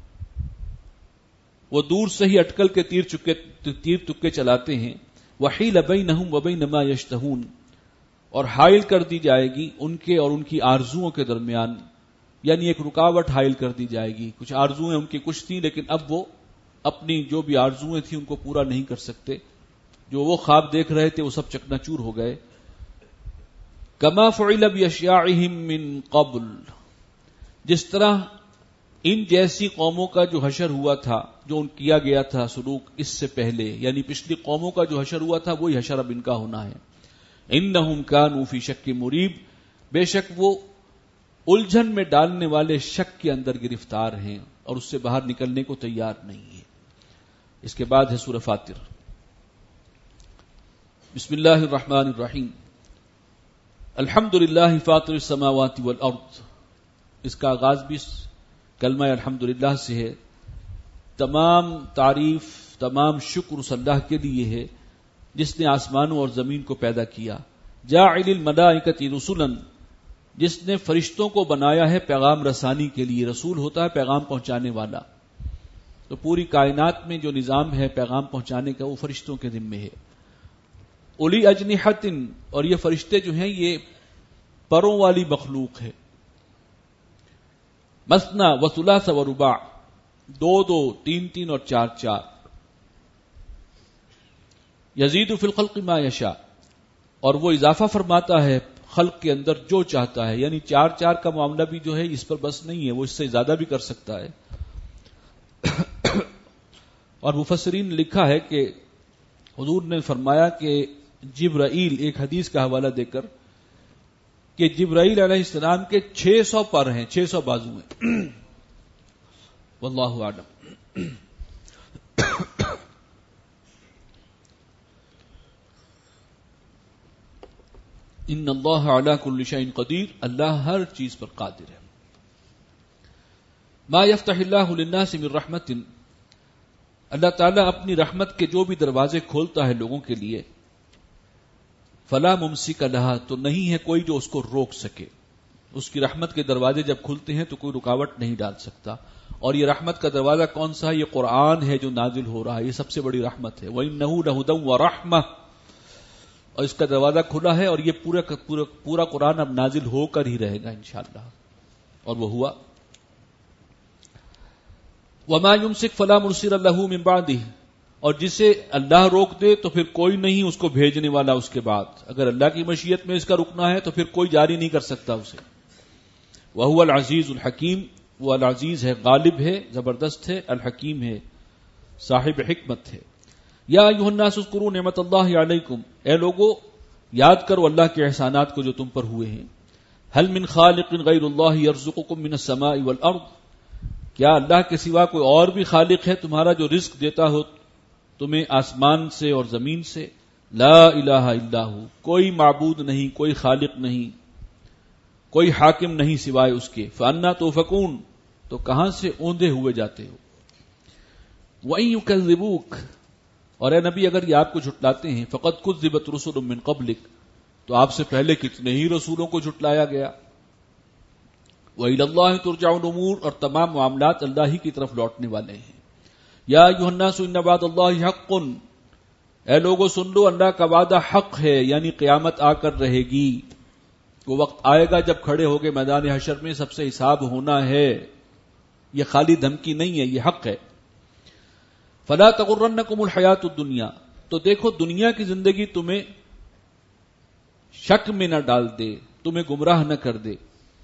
وہ دور سے ہی اٹکل کے تیر چکے تیر تکے چلاتے ہیں۔ وَحِيلَ بَيْنَهُمْ وَبَيْنَ مَا يَشْتَهُونَ، اور حائل کر دی جائے گی ان کے اور ان کی آرزوؤں کے درمیان، یعنی ایک رکاوٹ حائل کر دی جائے گی۔ کچھ آرزویں ان کی کچھ تھیں لیکن اب وہ اپنی جو بھی آرزویں تھیں ان کو پورا نہیں کر سکتے، جو وہ خواب دیکھ رہے تھے وہ سب چکنا چور ہو گئے۔ کما فعل باشیاعہم من قبل، جس طرح ان جیسی قوموں کا جو حشر ہوا تھا، جو ان کیا گیا تھا سلوک اس سے پہلے، یعنی پچھلی قوموں کا جو حشر ہوا تھا وہی حشر اب ان کا ہونا ہے۔ انہم کانوا فی شک مریب، بے شک وہ الجھن میں ڈالنے والے شک کے اندر گرفتار ہیں اور اس سے باہر نکلنے کو تیار نہیں ہے۔ اس کے بعد ہے سورہ فاطر۔ بسم اللہ الرحمن الرحیم، الحمد للہ فاطر السماوات والارض، اس کا آغاز بھی کلمہ الحمدللہ سے ہے۔ تمام تعریف، تمام شکر اس اللہ کے لیے ہے جس نے آسمانوں اور زمین کو پیدا کیا۔ جاعل الملائکۃ رسلا، جس نے فرشتوں کو بنایا ہے پیغام رسانی کے لیے، رسول ہوتا ہے پیغام پہنچانے والا، تو پوری کائنات میں جو نظام ہے پیغام پہنچانے کا وہ فرشتوں کے ذمے ہے۔ اولی اجنحۃ، اور یہ فرشتے جو ہیں یہ پروں والی مخلوق ہے۔ مثنی و ثلاث و رباع، دو دو، تین تین اور چار چار۔ یزید فی الخلق ما یشاء، اور وہ اضافہ فرماتا ہے خلق کے اندر جو چاہتا ہے، یعنی چار چار کا معاملہ بھی جو ہے اس پر بس نہیں ہے، وہ اس سے زیادہ بھی کر سکتا ہے۔ اور مفسرین نے لکھا ہے کہ حضور نے فرمایا کہ جبرائیل، ایک حدیث کا حوالہ دے کر، کہ جبرائیل علیہ السلام کے چھ سو پر ہیں، چھ سو بازو ہیں۔ واللہ اعلم۔ ان اللہ علی کل شیء قدیر، اللہ ہر چیز پر قادر ہے۔ ما یفتح اللہ للناس من رحمت، اللہ تعالیٰ اپنی رحمت کے جو بھی دروازے کھولتا ہے لوگوں کے لیے، فلا ممسک لہا، تو نہیں ہے کوئی جو اس کو روک سکے۔ اس کی رحمت کے دروازے جب کھلتے ہیں تو کوئی رکاوٹ نہیں ڈال سکتا۔ اور یہ رحمت کا دروازہ کون سا ہے؟ یہ قرآن ہے جو نازل ہو رہا ہے، یہ سب سے بڑی رحمت ہے۔ وَإِنَّهُ لَهُدًى وَرَحْمَةٌ، اور اس کا دروازہ کھلا ہے اور یہ پورا پورا, پورا قرآن اب نازل ہو کر ہی رہے گا انشاءاللہ، اور وہ ہوا۔ وَمَا يُمْسِكْ فَلَا مُرْسِلَ لَهُ مِن بَعْدِهِ، اور جسے اللہ روک دے تو پھر کوئی نہیں اس کو بھیجنے والا اس کے بعد۔ اگر اللہ کی مشیت میں اس کا رکنا ہے تو پھر کوئی جاری نہیں کر سکتا اسے۔ وَهُوَ الْعَزِيزُ الْحَكِيمُ، وہ العزیز ہے، غالب ہے، زبردست ہے، الحکیم ہے، صاحب حکمت ہے۔ یا ایھا الناس اذکروا نعمت اللہ علیکم، اے لوگو یاد کرو اللہ کے احسانات کو جو تم پر ہوئے ہیں۔ هل من خالق غیر اللہ یرزقکم من السماء والارض، کیا اللہ کے سوا کوئی اور بھی خالق ہے تمہارا جو رزق دیتا ہو تمہیں آسمان سے اور زمین سے؟ لا الہ الا ہو، کوئی معبود نہیں، کوئی خالق نہیں، کوئی حاکم نہیں سوائے اس کے۔ فانا توفکون، تو کہاں سے اوندے ہوئے جاتے ہو۔ وَإِن يُكَذِّبُوكَ، اور اے نبی اگر یہ آپ کو جھٹلاتے ہیں، فقد كُذِّبَتْ رُسُلٌ مِّن قَبْلِكَ، تو آپ سے پہلے کتنے ہی رسولوں کو جھٹلایا گیا۔ وَإِلَى اللَّهِ تُرْجَعُ الْأُمُورُ، اور تمام معاملات اللہ ہی کی طرف لوٹنے والے ہیں۔ یا ایھا الناس ان وعد اللہ حق، اے لوگو سن لو اللہ کا وعدہ حق ہے، یعنی قیامت آ کر رہے گی۔ وہ وقت آئے گا جب کھڑے ہوگے میدان حشر میں، سب سے حساب ہونا ہے، یہ خالی دھمکی نہیں ہے، یہ حق ہے۔ فلا تغرنکم الحیات الدنیا، تو دیکھو دنیا کی زندگی تمہیں شک میں نہ ڈال دے، تمہیں گمراہ نہ کر دے۔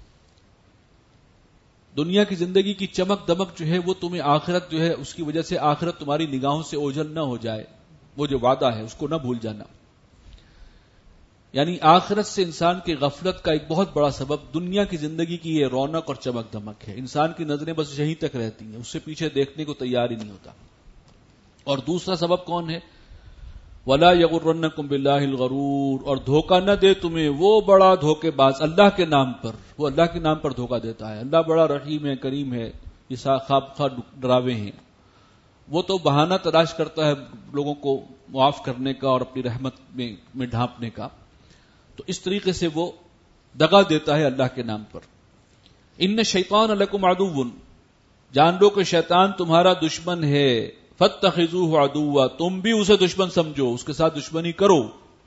دنیا کی زندگی کی چمک دمک جو ہے وہ تمہیں آخرت جو ہے اس کی وجہ سے آخرت تمہاری نگاہوں سے اوجھل نہ ہو جائے، وہ جو وعدہ ہے اس کو نہ بھول جانا. یعنی آخرت سے انسان کی غفلت کا ایک بہت بڑا سبب دنیا کی زندگی کی یہ رونق اور چمک دمک ہے. انسان کی نظریں بس یہیں تک رہتی ہیں، اس سے پیچھے دیکھنے کو تیار ہی نہیں ہوتا. اور دوسرا سبب کون ہے؟ وَلَا يَغُرَّنَّكُمْ بِاللَّهِ الْغَرُورُ، اور دھوکہ نہ دے تمہیں وہ بڑا دھوکے باز اللہ کے نام پر. وہ اللہ کے نام پر دھوکہ دیتا ہے. اللہ بڑا رحیم ہے، کریم ہے، یہ خواب خواہ ڈراوے ہیں. وہ تو بہانہ تلاش کرتا ہے لوگوں کو معاف کرنے کا اور اپنی رحمت میں میں ڈھانپنے کا. تو اس طریقے سے وہ دغا دیتا ہے اللہ کے نام پر. ان الشیطان لکم عدو، جان لو کہ شیطان تمہارا دشمن ہے. فاتخذوہ عدوا، تم بھی اسے دشمن سمجھو، اس کے ساتھ دشمنی کرو.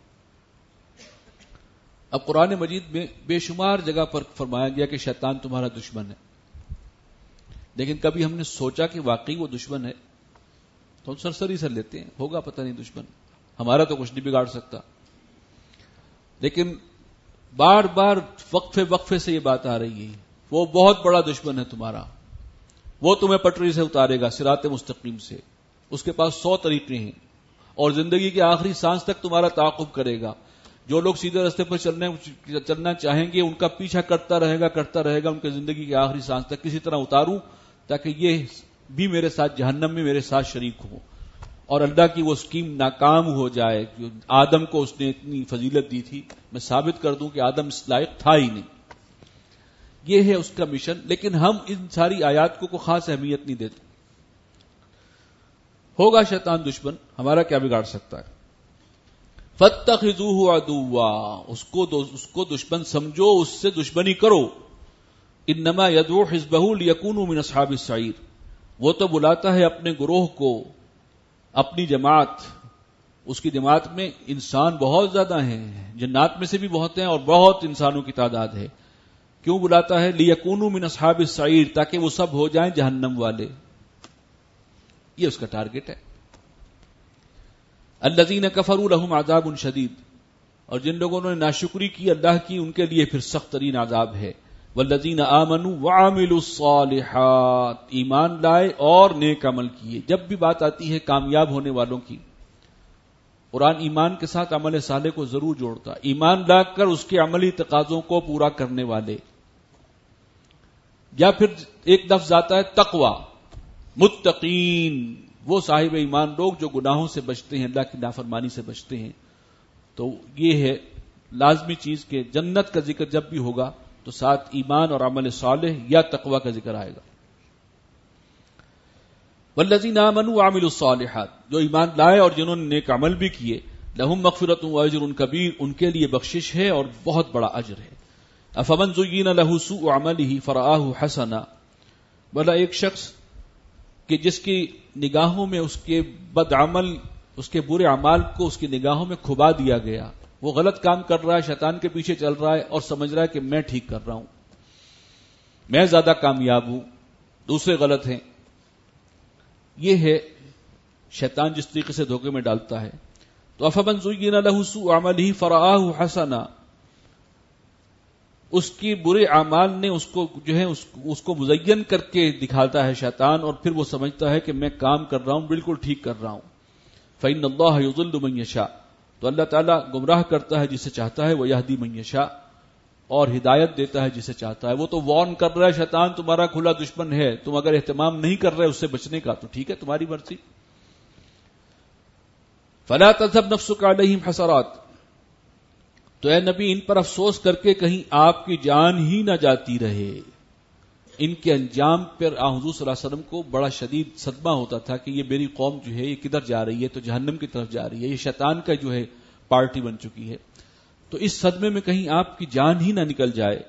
اب قرآن مجید میں بے شمار جگہ پر فرمایا گیا کہ شیطان تمہارا دشمن ہے، لیکن کبھی ہم نے سوچا کہ واقعی وہ دشمن ہے؟ تو ہم سرسری سے لیتے ہیں، ہوگا پتہ نہیں دشمن، ہمارا تو کچھ نہیں بگاڑ سکتا. لیکن بار بار وقفے وقفے سے یہ بات آ رہی ہے، وہ بہت بڑا دشمن ہے تمہارا، وہ تمہیں پٹری سے اتارے گا، صراط مستقیم سے. اس کے پاس سو طریقے ہیں اور زندگی کے آخری سانس تک تمہارا تعاقب کرے گا. جو لوگ سیدھے راستے پر چلنے چلنا چاہیں گے ان کا پیچھا کرتا رہے گا کرتا رہے گا ان کے زندگی کے آخری سانس تک، کسی طرح اتاروں تاکہ یہ بھی میرے ساتھ جہنم میں میرے ساتھ شریک ہو. اور اللہ کی وہ اسکیم ناکام ہو جائے. آدم کو اس نے اتنی فضیلت دی تھی، میں ثابت کر دوں کہ آدم اس لائق تھا ہی نہیں. یہ ہے اس کا مشن. لیکن ہم ان ساری آیات کو کوئی خاص اہمیت نہیں دیتے. ہوگا شیطان دشمن، ہمارا کیا بگاڑ سکتا ہے؟ فاتخذوہ عدوا، اس کو اس کو دشمن سمجھو، اس سے دشمنی کرو. انما یدعو حزبہ لیکونوا من اصحاب السعیر، وہ تو بلاتا ہے اپنے گروہ کو، اپنی جماعت. اس کی جماعت میں انسان بہت زیادہ ہیں، جنات میں سے بھی بہت ہیں اور بہت انسانوں کی تعداد ہے. کیوں بلاتا ہے؟ لیکونوا من اصحاب السعیر، تاکہ وہ سب ہو جائیں جہنم والے. یہ اس کا ٹارگٹ ہے. الذین کفروا لهم عذاب شدید، اور جن لوگوں نے ناشکری کی اللہ کی ان کے لیے پھر سخت ترین عذاب ہے. والذین آمنوا وعملوا الصالحات، ایمان لائے اور نیک عمل کیے. جب بھی بات آتی ہے کامیاب ہونے والوں کی، قرآن ایمان کے ساتھ عمل صالح کو ضرور جوڑتا. ایمان لا کر اس کے عملی تقاضوں کو پورا کرنے والے. یا پھر ایک لفظ آتا ہے تقوی، متقین، وہ صاحب ایمان لوگ جو گناہوں سے بچتے ہیں، اللہ کی نافرمانی سے بچتے ہیں. تو یہ ہے لازمی چیز کہ جنت کا ذکر جب بھی ہوگا تو ساتھ ایمان اور عمل صالح یا تقوی کا ذکر آئے گا. والذین آمنوا وعملوا الصالحات، جو ایمان لائے اور جنہوں نے نیک عمل بھی کیے، لہم مغفرۃ واجر کبیر، ان کے لیے بخشش ہے اور بہت بڑا اجر ہے. افمن زین لہ سوء عملہ فرآہ حسنا، بھلا ایک شخص کہ جس کی نگاہوں میں اس کے بد عمل، اس کے برے اعمال کو اس کی نگاہوں میں کھبا دیا گیا، وہ غلط کام کر رہا ہے، شیطان کے پیچھے چل رہا ہے اور سمجھ رہا ہے کہ میں ٹھیک کر رہا ہوں، میں زیادہ کامیاب ہوں، دوسرے غلط ہیں. یہ ہے شیطان جس طریقے سے دھوکے میں ڈالتا ہے. تو افمن زین لہ سوء عملہ فرآہ حسنا، اس کی برے اعمال نے اس کو جو ہے اس, اس کو مزین کر کے دکھاتا ہے شیطان، اور پھر وہ سمجھتا ہے کہ میں کام کر رہا ہوں، بالکل ٹھیک کر رہا ہوں. فإن اللہ یضل من یشاء، تو اللہ تعالیٰ گمراہ کرتا ہے جسے چاہتا ہے، ویہدی من یشاء، اور ہدایت دیتا ہے جسے چاہتا ہے. وہ تو وارن کر رہا ہے شیطان تمہارا کھلا دشمن ہے، تم اگر اہتمام نہیں کر رہے اس سے بچنے کا تو ٹھیک ہے، تمہاری مرضی. فلا تذهب نفسك عليهم حسرات، تو اے نبی ان پر افسوس کر کے کہیں آپ کی جان ہی نہ جاتی رہے. ان کے انجام پر آن حضور صلی اللہ علیہ وسلم کو بڑا شدید صدمہ ہوتا تھا کہ یہ میری قوم جو ہے یہ کدھر جا رہی ہے، تو جہنم کی طرف جا رہی ہے، یہ شیطان کا جو ہے پارٹی بن چکی ہے. تو اس صدمے میں کہیں آپ کی جان ہی نہ نکل جائے.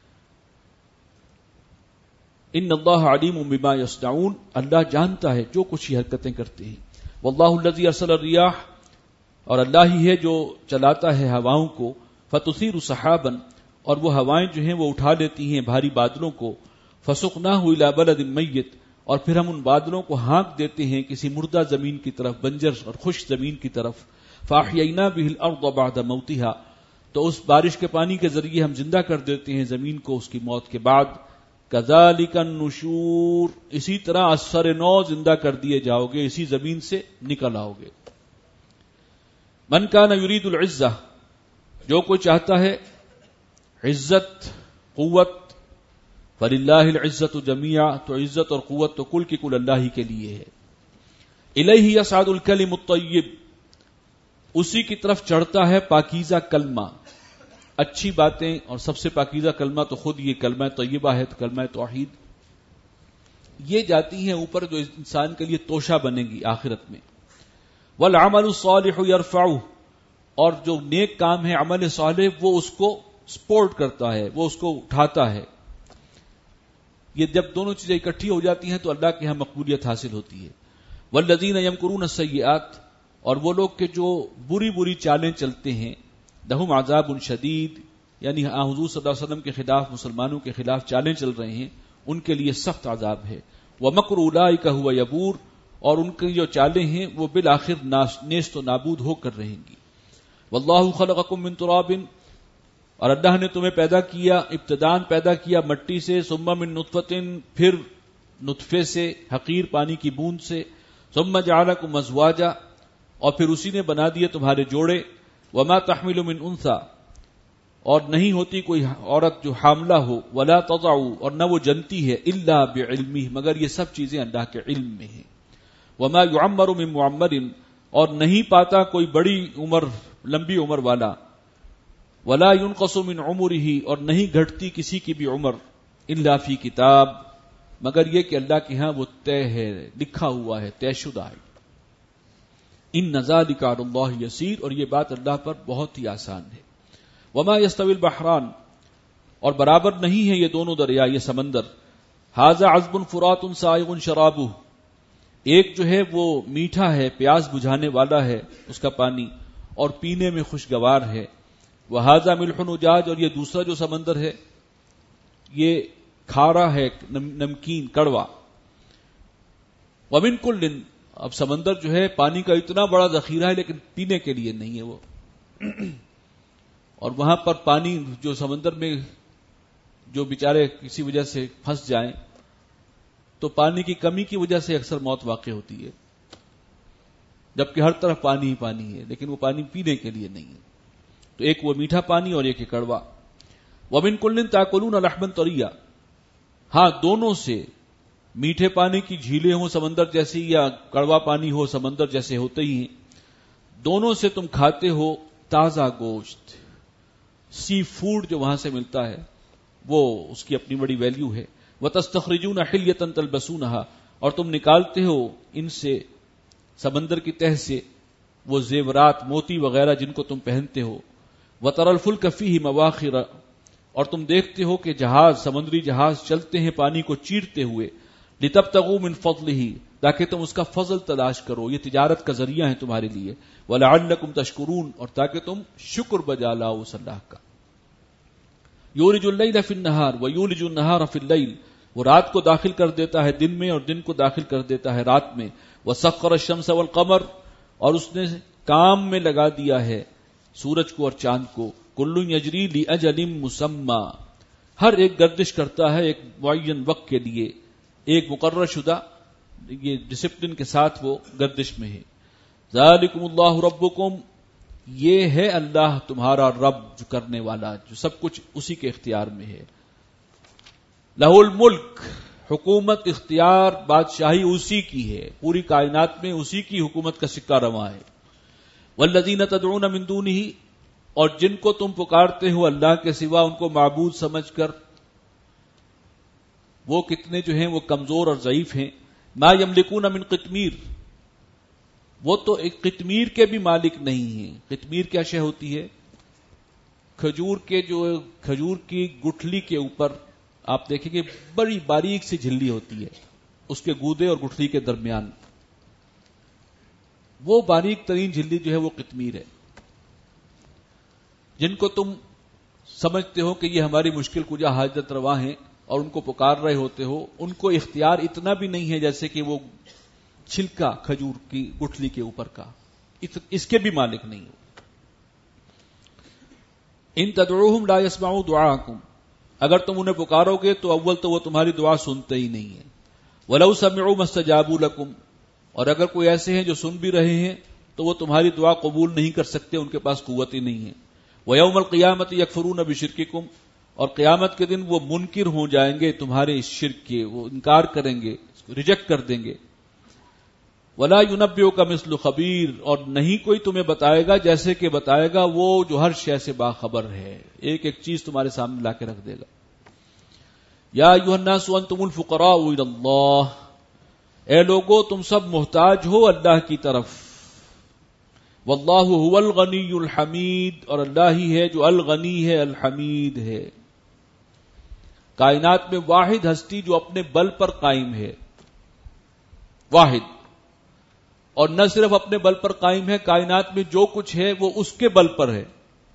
ان اللہ علیم بما یصنعون، اللہ جانتا ہے جو کچھ یہ حرکتیں کرتے ہیں. واللہ الذی ارسل الریاح، اور اللہ ہی ہے جو چلاتا ہے ہواؤں کو، فتثیر سحابا، اور وہ ہوائیں جو ہیں وہ اٹھا لیتی ہیں بھاری بادلوں کو، فسقناہ الی بلد میت، اور پھر ہم ان بادلوں کو ہانک دیتے ہیں کسی مردہ زمین کی طرف، بنجر اور خشک زمین کی طرف. فاحیینا بہ الارض بعد موتها، تو اس بارش کے پانی کے ذریعے ہم زندہ کر دیتے ہیں زمین کو اس کی موت کے بعد. کذالک النشور، اسی طرح از سر نو زندہ کر دیے جاؤ گے، اسی زمین سے نکل آؤ گے. من کان یرید العزہ، جو کوئی چاہتا ہے عزت قوت، فللہ العزت جمیعا، تو عزت اور قوت تو کل کی کل اللہ ہی کے لیے ہے. الیہ یصعد الکلم الطیب، اسی کی طرف چڑھتا ہے پاکیزہ کلمہ. اچھی باتیں اور سب سے پاکیزہ کلمہ تو خود یہ کلمہ طیبہ ہے، کلمہ توحید. یہ جاتی ہیں اوپر جو انسان کے لیے توشہ بنے گی آخرت میں. والعمل الصالح یرفعہ، اور جو نیک کام ہے عمل صالح وہ اس کو سپورٹ کرتا ہے، وہ اس کو اٹھاتا ہے. یہ جب دونوں چیزیں اکٹھی ہو جاتی ہیں تو اللہ کے ہاں مقبولیت حاصل ہوتی ہے. والذین یمکرون السیئات، اور وہ لوگ کہ جو بری بری چالیں چلتے ہیں، لہم عذاب شدید، یعنی حضور صلی اللہ علیہ وسلم کے خلاف، مسلمانوں کے خلاف چالیں چل رہے ہیں، ان کے لیے سخت عذاب ہے. ومکر اولئک هو یبور، اور ان کی جو چالیں ہیں وہ بالآخر نیست و نابود ہو کر رہیں گی. واللہ خلقکم من تراب، اور اللہ نے تمہیں پیدا کیا، ابتداءً پیدا کیا مٹی سے، ثم من نطفۃ، پھر نطفے سے، حقیر پانی کی بوند سے، ثم جعلکم ازواجا، اور پھر اسی نے بنا دیے تمہارے جوڑے. وما تحمل من انثى، اور نہیں ہوتی کوئی عورت جو حاملہ ہو، ولا تضع، اور نہ وہ جنتی ہے، الا بعلمہ، مگر یہ سب چیزیں اللہ کے علم میں ہیں. وما يعمر من معمر، اور نہیں پاتا کوئی بڑی عمر، لمبی عمر والا، ولا ينقص من عمره، اور نہیں گھٹتی کسی کی بھی عمر، الا فی کتاب، مگر یہ کہ اللہ کے ہاں وہ طے ہے، لکھا ہوا ہے، طے شدہ ہے. ان ذلک علی اللہ یسیر، اور یہ بات اللہ پر بہت ہی آسان ہے. وما یستوی البحران، اور برابر نہیں ہے یہ دونوں دریا، یہ سمندر. ھذا عذب فرات سائغ شرابہ، ایک جو ہے وہ میٹھا ہے، پیاس بجھانے والا ہے اس کا پانی، اور پینے میں خوشگوار ہے. وھذا ملح اجاج، اور یہ دوسرا جو سمندر ہے یہ کھارا ہے، نمکین کڑوا. ومن کل، اب سمندر جو ہے پانی کا اتنا بڑا ذخیرہ ہے لیکن پینے کے لیے نہیں ہے وہ. اور وہاں پر پانی جو سمندر میں جو بیچارے کسی وجہ سے پھنس جائیں تو پانی کی کمی کی وجہ سے اکثر موت واقع ہوتی ہے، جبکہ ہر طرف پانی ہی پانی ہے، لیکن وہ پانی پینے کے لیے نہیں ہے. تو ایک وہ میٹھا پانی اور ایک کڑوا. ومن کل تاکلون لحما طریا، ہاں دونوں سے، میٹھے پانی کی جھیلیں ہوں سمندر جیسی یا کڑوا پانی ہو سمندر جیسے ہوتے ہی ہیں، دونوں سے تم کھاتے ہو تازہ گوشت. سی فوڈ جو وہاں سے ملتا ہے وہ اس کی اپنی بڑی ویلیو ہے. وَتَسْتَخْرِجُونَ حِلْيَةً تَلْبَسُونَهَا، اور تم نکالتے ہو ان سے، سمندر کی تہ سے، وہ زیورات موتی وغیرہ جن کو تم پہنتے ہو. وَتَرَى الْفُلْكَ فِيهِ مَوَاخِرَ، اور تم دیکھتے ہو کہ جہاز، سمندری جہاز چلتے ہیں پانی کو چیرتے ہوئے. لِتَبْتَغُوا مِنْ فَضْلِهِ، تاکہ تم اس کا فضل تلاش کرو، یہ تجارت کا ذریعہ ہے تمہارے لیے. وَلَعَلَّكُمْ تَشْكُرُونَ، اور تاکہ تم شکر بجا لاؤ اس اللہ کا. یولج اللیل فی النہار ویولج النہار فی اللیل، وہ رات کو داخل کر دیتا ہے دن میں اور دن کو داخل کر دیتا ہے رات میں. وسخر الشمس والقمر، اور اس نے کام میں لگا دیا ہے سورج کو اور چاند کو. کل یجری لاجل مسمى، ہر ایک گردش کرتا ہے ایک معین وقت کے لیے، ایک مقرر شدہ یہ ڈسپلن کے ساتھ وہ گردش میں ہے. ذالکم اللہ ربکم، یہ ہے اللہ تمہارا رب جو کرنے والا، جو سب کچھ اسی کے اختیار میں ہے. لہ الملک، حکومت، اختیار، بادشاہی اسی کی ہے، پوری کائنات میں اسی کی حکومت کا سکہ رواں ہے. والذین تدعون من دونہ، اور جن کو تم پکارتے ہو اللہ کے سوا ان کو معبود سمجھ کر، وہ کتنے جو ہیں وہ کمزور اور ضعیف ہیں. ما یملکون من قطمیر، وہ تو ایک قطمیر کے بھی مالک نہیں ہیں. قطمیر کیا شے ہوتی ہے؟ کھجور کے جو کھجور کی گٹھلی کے اوپر آپ دیکھیں کہ بڑی باریک سی جھلی ہوتی ہے، اس کے گودے اور گٹھلی کے درمیان وہ باریک ترین جھلی جو ہے وہ قطمیر ہے. جن کو تم سمجھتے ہو کہ یہ ہماری مشکل کجا حاجت رواں ہیں اور ان کو پکار رہے ہوتے ہو، ان کو اختیار اتنا بھی نہیں ہے جیسے کہ وہ چھلکا کھجور کی گٹھلی کے اوپر کا، اس کے بھی مالک نہیں ہو. ان تدعوہم لا يسمعوا دعاءکم، اگر تم انہیں پکارو گے تو اول تو وہ تمہاری دعا سنتے ہی نہیں ہیں. وَلَوْ سَمِعُوا مَا اسْتَجَابُوا لَكُمْ، اور اگر کوئی ایسے ہیں جو سن بھی رہے ہیں تو وہ تمہاری دعا قبول نہیں کر سکتے، ان کے پاس قوت ہی نہیں ہے۔ وَيَوْمَ الْقِيَامَةِ يَكْفُرُونَ بِشِرْكِكُمْ، اور قیامت کے دن وہ منکر ہو جائیں گے تمہارے اس شرک کے، وہ انکار کریں گے، ریجیکٹ کر دیں گے۔ وَلَا يُنَبِّئُكَ مِثْلُ خَبِيرٍ، اور نہیں کوئی تمہیں بتائے گا جیسے کہ بتائے گا وہ جو ہر شے سے باخبر ہے، ایک ایک چیز تمہارے سامنے لا کے رکھ دے گا۔ یا ایھا الناس انتم الفقراء الی اللہ، اے لوگو تم سب محتاج ہو اللہ کی طرف۔ واللہ هو الغنی الحمید، اور اللہ ہی ہے جو الغنی ہے الحمید ہے، کائنات میں واحد ہستی جو اپنے بل پر قائم ہے، واحد، اور نہ صرف اپنے بل پر قائم ہے، کائنات میں جو کچھ ہے وہ اس کے بل پر ہے،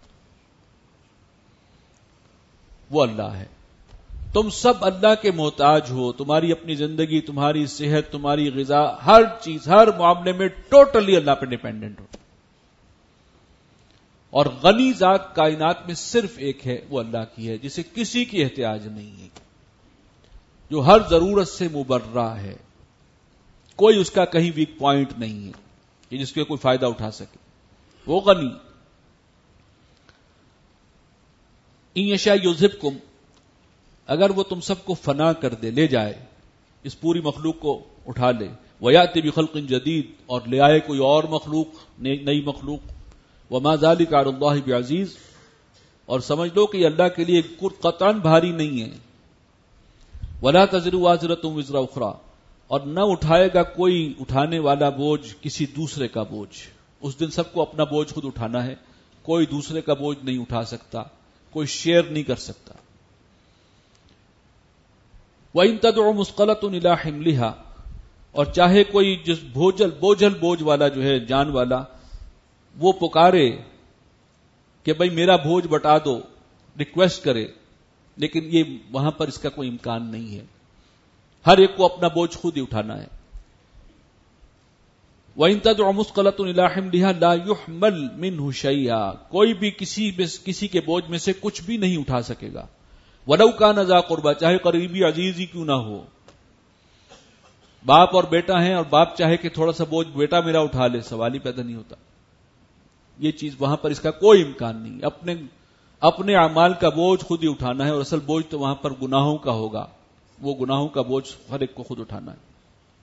وہ اللہ ہے۔ تم سب اللہ کے محتاج ہو، تمہاری اپنی زندگی، تمہاری صحت، تمہاری غذا، ہر چیز، ہر معاملے میں ٹوٹلی اللہ پہ ڈیپینڈنٹ ہو۔ اور غنی ذات کائنات میں صرف ایک ہے، وہ اللہ کی ہے، جسے کسی کی احتیاج نہیں ہے، جو ہر ضرورت سے مبرہ ہے، کوئی اس کا کہیں ویک پوائنٹ نہیں ہے کہ جس کے کوئی فائدہ اٹھا سکے، وہ غنی۔ ان یشاء یذھبکم، اگر وہ تم سب کو فنا کر دے، لے جائے، اس پوری مخلوق کو اٹھا لے، ویأتی بخلق جدید، اور لے آئے کوئی اور مخلوق، نئی مخلوق، وما ذلک علی اللہ بعزیز، اور سمجھ لو کہ یہ اللہ کے لیے قطعاً بھاری نہیں ہے۔ ولا تزر وازرۃ وزر اخری، اور نہ اٹھائے گا کوئی اٹھانے والا بوجھ کسی دوسرے کا بوجھ، اس دن سب کو اپنا بوجھ خود اٹھانا ہے، کوئی دوسرے کا بوجھ نہیں اٹھا سکتا، کوئی شیئر نہیں کر سکتا۔ وَإِن تَدْعُ مُثْقَلَةٌ إِلَىٰ حِمْلِهَا، اور چاہے کوئی جس بوجھل بوجھل بوجھ والا جو ہے، جان والا، وہ پکارے کہ بھئی میرا بوجھ بٹا دو، ریکویسٹ کرے، لیکن یہ وہاں پر اس کا کوئی امکان نہیں ہے، ہر ایک کو اپنا بوجھ خود ہی اٹھانا ہے۔ وَإِن تَدْعُ مُثْقَلَةٌ إِلَىٰ حِمْلِهَا لَا يُحْمَلْ مِنْهُ شَيْئًا، کوئی بھی کسی کسی کے بوجھ میں سے کچھ بھی نہیں اٹھا سکے گا۔ وَلَوْ كَانَ ذَا قُرْبَىٰ، چاہے قریبی عزیز ہی کیوں نہ ہو، باپ اور بیٹا ہیں، اور باپ چاہے کہ تھوڑا سا بوجھ بیٹا میرا اٹھا لے، سوال ہی پیدا نہیں ہوتا۔ یہ چیز وہاں پر اس کا کوئی امکان نہیں، اپنے اپنے اعمال کا بوجھ خود ہی اٹھانا ہے، اور اصل بوجھ تو وہاں پر گناہوں کا ہوگا، وہ گناہوں کا بوجھ ہر ایک کو خود اٹھانا ہے۔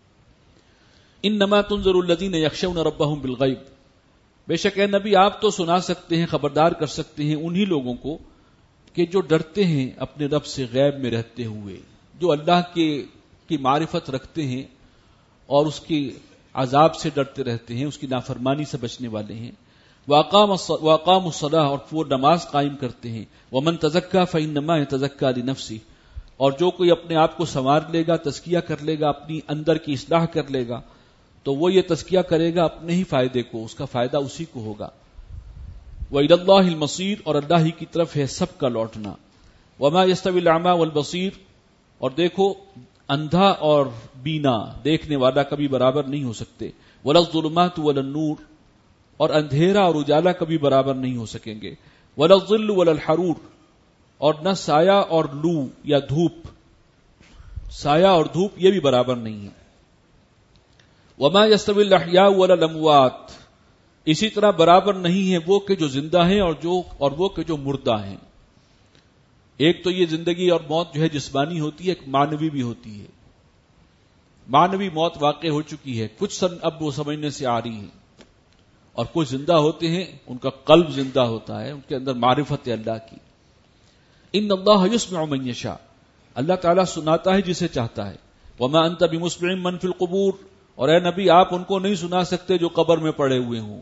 انما تنذر الذین یخشون ربهم بالغیب، بے شک اے نبی آپ تو سنا سکتے ہیں، خبردار کر سکتے ہیں انہی لوگوں کو کہ جو ڈرتے ہیں اپنے رب سے غیب میں رہتے ہوئے، جو اللہ کے کی معرفت رکھتے ہیں اور اس کی عذاب سے ڈرتے رہتے ہیں، اس کی نافرمانی سے بچنے والے ہیں۔ وَأَقَامُوا الصَّلَاةَ، اور وہ نماز قائم کرتے ہیں۔ وَمَن تَزَكَّىٰ فَإِنَّمَا يَتَزَكَّىٰ لِنَفْسِهِ، اور جو کوئی اپنے آپ کو سنوار لے گا، تزکیہ کر لے گا، اپنی اندر کی اصلاح کر لے گا، تو وہ یہ تزکیہ کرے گا اپنے ہی فائدے کو، اس کا فائدہ اسی کو ہوگا۔ وَإِلَى اللَّهِ الْمَصِيرُ، اور اللہ ہی کی طرف ہے سب کا لوٹنا۔ وَمَا يَسْتَوِي الْأَعْمَىٰ وَالْبَصِيرُ، اور دیکھو اندھا اور بینا، دیکھنے والا کبھی برابر نہیں ہو سکتے۔ وَلَا الظُّلُمَاتُ وَلَا النُّورُ، اور اندھیرا اور اجالا کبھی برابر نہیں ہو سکیں گے۔ وَلَا الظِّلُّ وَلَا الْحَرُورُ، اور نہ سایہ اور لو یا دھوپ، سایہ اور دھوپ یہ بھی برابر نہیں ہے۔ وَمَا يَسْتَوِي الْأَحْيَاءُ وَلَا الْأَمْوَاتُ، اسی طرح برابر نہیں ہے وہ کہ جو زندہ ہیں اور جو اور وہ کہ جو مردہ ہیں۔ ایک تو یہ زندگی اور موت جو ہے جسمانی ہوتی ہے، ایک معنوی بھی ہوتی ہے۔ معنوی موت واقع ہو چکی ہے، کچھ سن اب وہ سمجھنے سے آ رہی ہے، اور کچھ زندہ ہوتے ہیں، ان کا قلب زندہ ہوتا ہے، ان کے اندر معرفت ہے اللہ کی۔ ان اللہ یسمع من یشاء، اللہ تعالیٰ سناتا ہے جسے چاہتا ہے۔ وما انت بمسمع من فی القبور، اور اے نبی آپ ان کو نہیں سنا سکتے جو قبر میں پڑے ہوئے ہوں۔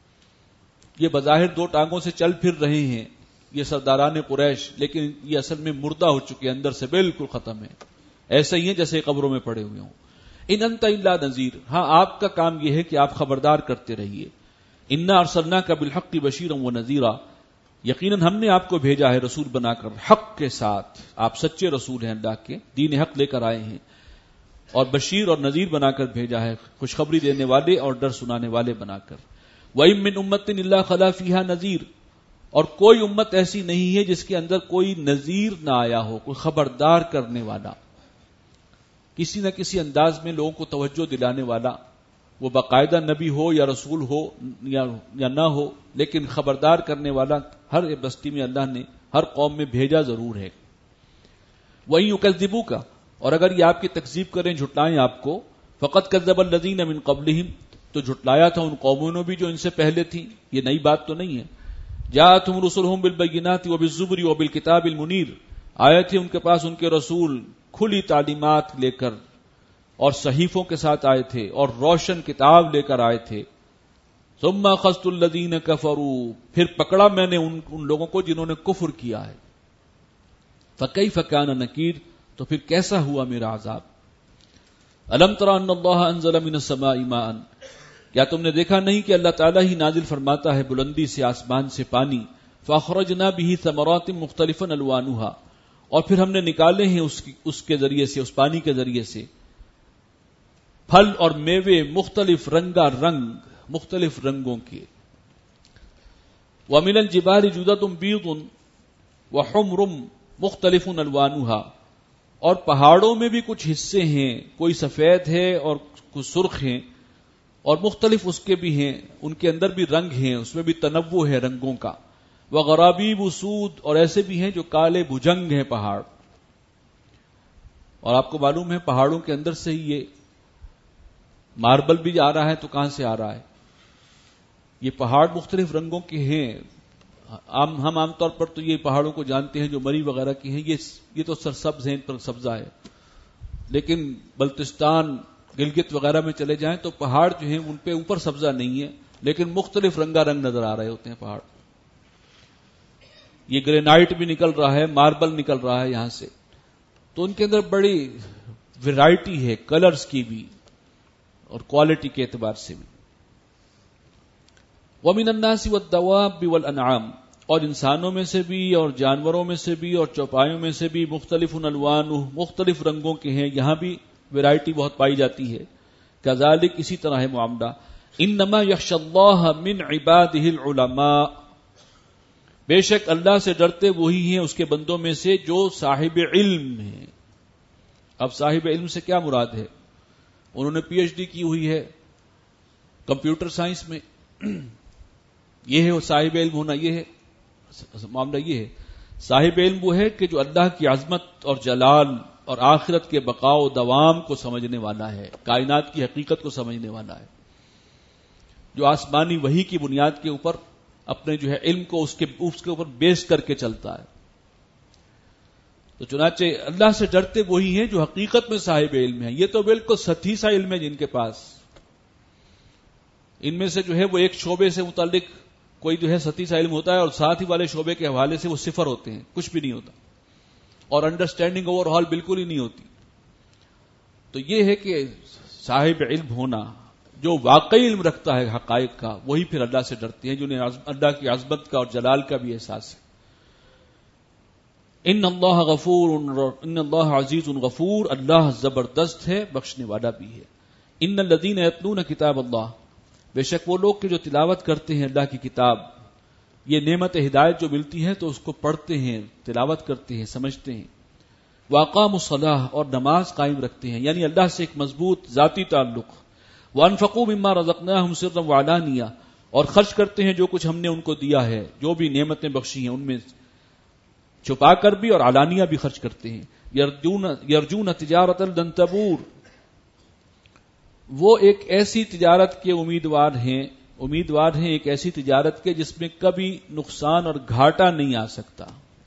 یہ بظاہر دو ٹانگوں سے چل پھر رہے ہیں یہ سرداران قریش، لیکن یہ اصل میں مردہ ہو چکے ہیں، اندر سے بالکل ختم ہے، ایسے ہی ہیں جیسے قبروں میں پڑے ہوئے ہوں۔ ان انت الا نذیر، ہاں آپ کا کام یہ ہے کہ آپ خبردار کرتے رہیے۔ انا ارسلناک بالحق بشیرا ونذیرا، یقیناً ہم نے آپ کو بھیجا ہے رسول بنا کر حق کے ساتھ، آپ سچے رسول ہیں، اللہ کے دین حق لے کر آئے ہیں، اور بشیر اور نذیر بنا کر بھیجا ہے، خوشخبری دینے والے اور ڈر سنانے والے بنا کر۔ وَإِن مِّن أُمَّةٍ إِلَّا خَلَا فِيهَا نَذِيرٌ، اور کوئی امت ایسی نہیں ہے جس کے اندر کوئی نذیر نہ آیا ہو، کوئی خبردار کرنے والا، کسی نہ کسی انداز میں لوگوں کو توجہ دلانے والا وہ باقاعدہ نبی ہو یا رسول ہو یا, یا نہ ہو، لیکن خبردار کرنے والا ہر بستی میں اللہ نے ہر قوم میں بھیجا ضرور ہے۔ وَإِن يُكَذِّبُوكَ، اور اگر یہ آپ کی تکذیب کریں، جھٹلائیں آپ کو، فَقَدْ كَذَّبَ الَّذِينَ مِن قَبْلِهِمْ، تو جھٹلایا تھا ان قوموں نے بھی جو ان سے پہلے تھی، یہ نئی بات تو نہیں ہے۔ جاءتهم رسلهم بالبينات وبالزبر وبالكتاب المنير، آئے تھے ان کے پاس ان کے رسول کھلی تعلیمات لے کر اور صحیفوں کے ساتھ آئے تھے اور روشن کتاب لے کر آئے تھے۔ ثم اخذت الذين كفروا، پھر پکڑا میں نے ان, ان لوگوں کو جنہوں نے کفر کیا ہے۔ فكيف كان نكير، تو پھر کیسا ہوا میرا عذاب۔ الم تر ان اللہ انزل من السماء ماء، کیا تم نے دیکھا نہیں کہ اللہ تعالیٰ ہی نازل فرماتا ہے بلندی سے آسمان سے پانی، فاخرجنا به ثمرات مختلفا الوانها، اور پھر ہم نے نکالے ہیں اس, کی اس کے ذریعے سے، اس پانی کے ذریعے سے پھل اور میوے مختلف رنگا رنگ، مختلف رنگوں کے۔ ومن الجبال جدد بیض وحمر مختلف الوانها، اور پہاڑوں میں بھی کچھ حصے ہیں، کوئی سفید ہے اور کچھ سرخ ہیں، اور مختلف اس کے بھی ہیں، ان کے اندر بھی رنگ ہیں، اس میں بھی تنوع ہے رنگوں کا۔ وغرابیب سود، اور ایسے بھی ہیں جو کالے بھجنگ ہیں پہاڑ۔ اور آپ کو معلوم ہے پہاڑوں کے اندر سے ہی یہ ماربل بھی آ رہا ہے، تو کہاں سے آ رہا ہے؟ یہ پہاڑ مختلف رنگوں کے ہیں۔ عام ہم عام طور پر تو یہ پہاڑوں کو جانتے ہیں جو مری وغیرہ کی ہیں، یہ یہ تو سرسبز ہیں، پر سبزہ ہے، لیکن بلتستان گلگت وغیرہ میں چلے جائیں تو پہاڑ جو ہیں ان پہ اوپر سبزہ نہیں ہے، لیکن مختلف رنگا رنگ نظر آ رہے ہوتے ہیں پہاڑ۔ یہ گرینائٹ بھی نکل رہا ہے، ماربل نکل رہا ہے یہاں سے، تو ان کے اندر بڑی ویرائٹی ہے کلرز کی بھی اور کوالٹی کے اعتبار سے بھی۔ وَمِنَ النَّاسِ وَالدَّوَابِّ وَالْأَنْعَامِ، اور انسانوں میں سے بھی اور جانوروں میں سے بھی اور چوپایوں میں سے بھی مختلف الوان، مختلف رنگوں کے ہیں، یہاں بھی ویرائٹی بہت پائی جاتی ہے۔ کذالک، اسی طرح ہے معاملہ۔ انما یخشی اللہ من عبادہ العلماء، بے شک اللہ سے ڈرتے وہی ہیں اس کے بندوں میں سے جو صاحب علم ہیں۔ اب صاحب علم سے کیا مراد ہے؟ انہوں نے پی ایچ ڈی کی ہوئی ہے کمپیوٹر سائنس میں، یہ ہے وہ صاحب علم ہونا، یہ ہے معاملہ۔ یہ ہے صاحب علم وہ ہے کہ جو اللہ کی عظمت اور جلال اور آخرت کے بقاء و دوام کو سمجھنے والا ہے، کائنات کی حقیقت کو سمجھنے والا ہے، جو آسمانی وحی کی بنیاد کے اوپر اپنے جو ہے علم کو اس کے اس کے اوپر بیس کر کے چلتا ہے۔ تو چنانچہ اللہ سے ڈرتے وہی ہیں جو حقیقت میں صاحب علم ہیں۔ یہ تو بالکل سطحی سا علم ہے جن کے پاس، ان میں سے جو ہے وہ ایک شعبے سے متعلق کوئی جو ہے سطحی سا علم ہوتا ہے اور ساتھ ہی والے شعبے کے حوالے سے وہ صفر ہوتے ہیں، کچھ بھی نہیں ہوتا، اور انڈرسٹینڈنگ اوور آل بالکل ہی نہیں ہوتی۔ تو یہ ہے کہ صاحب علم ہونا، جو واقعی علم رکھتا ہے حقائق کا، وہی پھر اللہ سے ڈرتے ہیں، جنہیں اللہ کی عظمت کا اور جلال کا بھی احساس ہے۔ ان اللہ غفور، ان اللہ عزیز غفور، اللہ زبردست ہے، بخشنے والا بھی ہے۔ ان الذین یتلون کتاب اللہ، بے شک وہ لوگ کہ جو تلاوت کرتے ہیں اللہ کی کتاب، یہ نعمت ہدایت جو ملتی ہے تو اس کو پڑھتے ہیں، تلاوت کرتے ہیں، سمجھتے ہیں۔ واقاموا الصلاۃ، اور نماز قائم رکھتے ہیں، یعنی اللہ سے ایک مضبوط ذاتی تعلق۔ وانفقوا مما رزقناهم سرا وعلانیہ، اور خرچ کرتے ہیں جو کچھ ہم نے ان کو دیا ہے، جو بھی نعمتیں بخشی ہیں ان میں چھپا کر بھی اور علانیہ بھی خرچ کرتے ہیں۔ یرجون یرجون تجارۃ لن تبور، وہ ایک ایسی تجارت کے امیدوار ہیں امیدوار ہیں ایک ایسی تجارت کے جس میں کبھی نقصان اور گھاٹا نہیں آ سکتا۔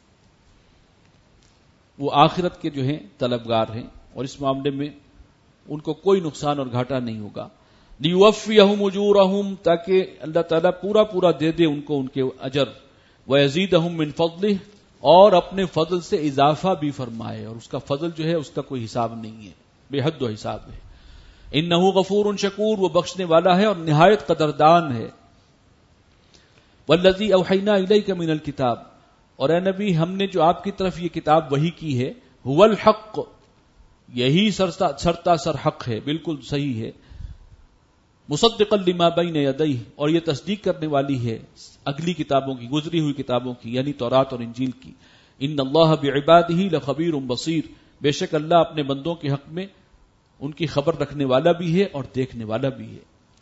وہ آخرت کے جو ہیں طلبگار ہیں اور اس معاملے میں ان کو کوئی نقصان اور گھاٹا نہیں ہوگا۔ لیوفیہم اجورہم، تاکہ اللہ تعالیٰ پورا پورا دے دے ان کو ان کے اجر، ویزیدہم من فضلہ، اور اپنے فضل سے اضافہ بھی فرمائے، اور اس کا فضل جو ہے اس کا کوئی حساب نہیں ہے، بے حد و حساب ہے۔ انہ غفور شکور، وہ بخشنے والا ہے اور نہایت قدردان ہے۔ والذی اوحینا الیک من الکتاب، اور اے نبی ہم نے جو آپ کی طرف یہ کتاب وحی کی ہے، هو الحق، یہی سرتا سر حق ہے، بالکل صحیح ہے۔ مصدقا لما بین یدیہ، اور یہ تصدیق کرنے والی ہے اگلی کتابوں کی، گزری ہوئی کتابوں کی، یعنی تورات اور انجیل کی۔ ان اللہ بعبادہ لخبیر بصیر، بے شک اللہ اپنے بندوں کے حق میں ان کی خبر رکھنے والا بھی ہے اور دیکھنے والا بھی ہے۔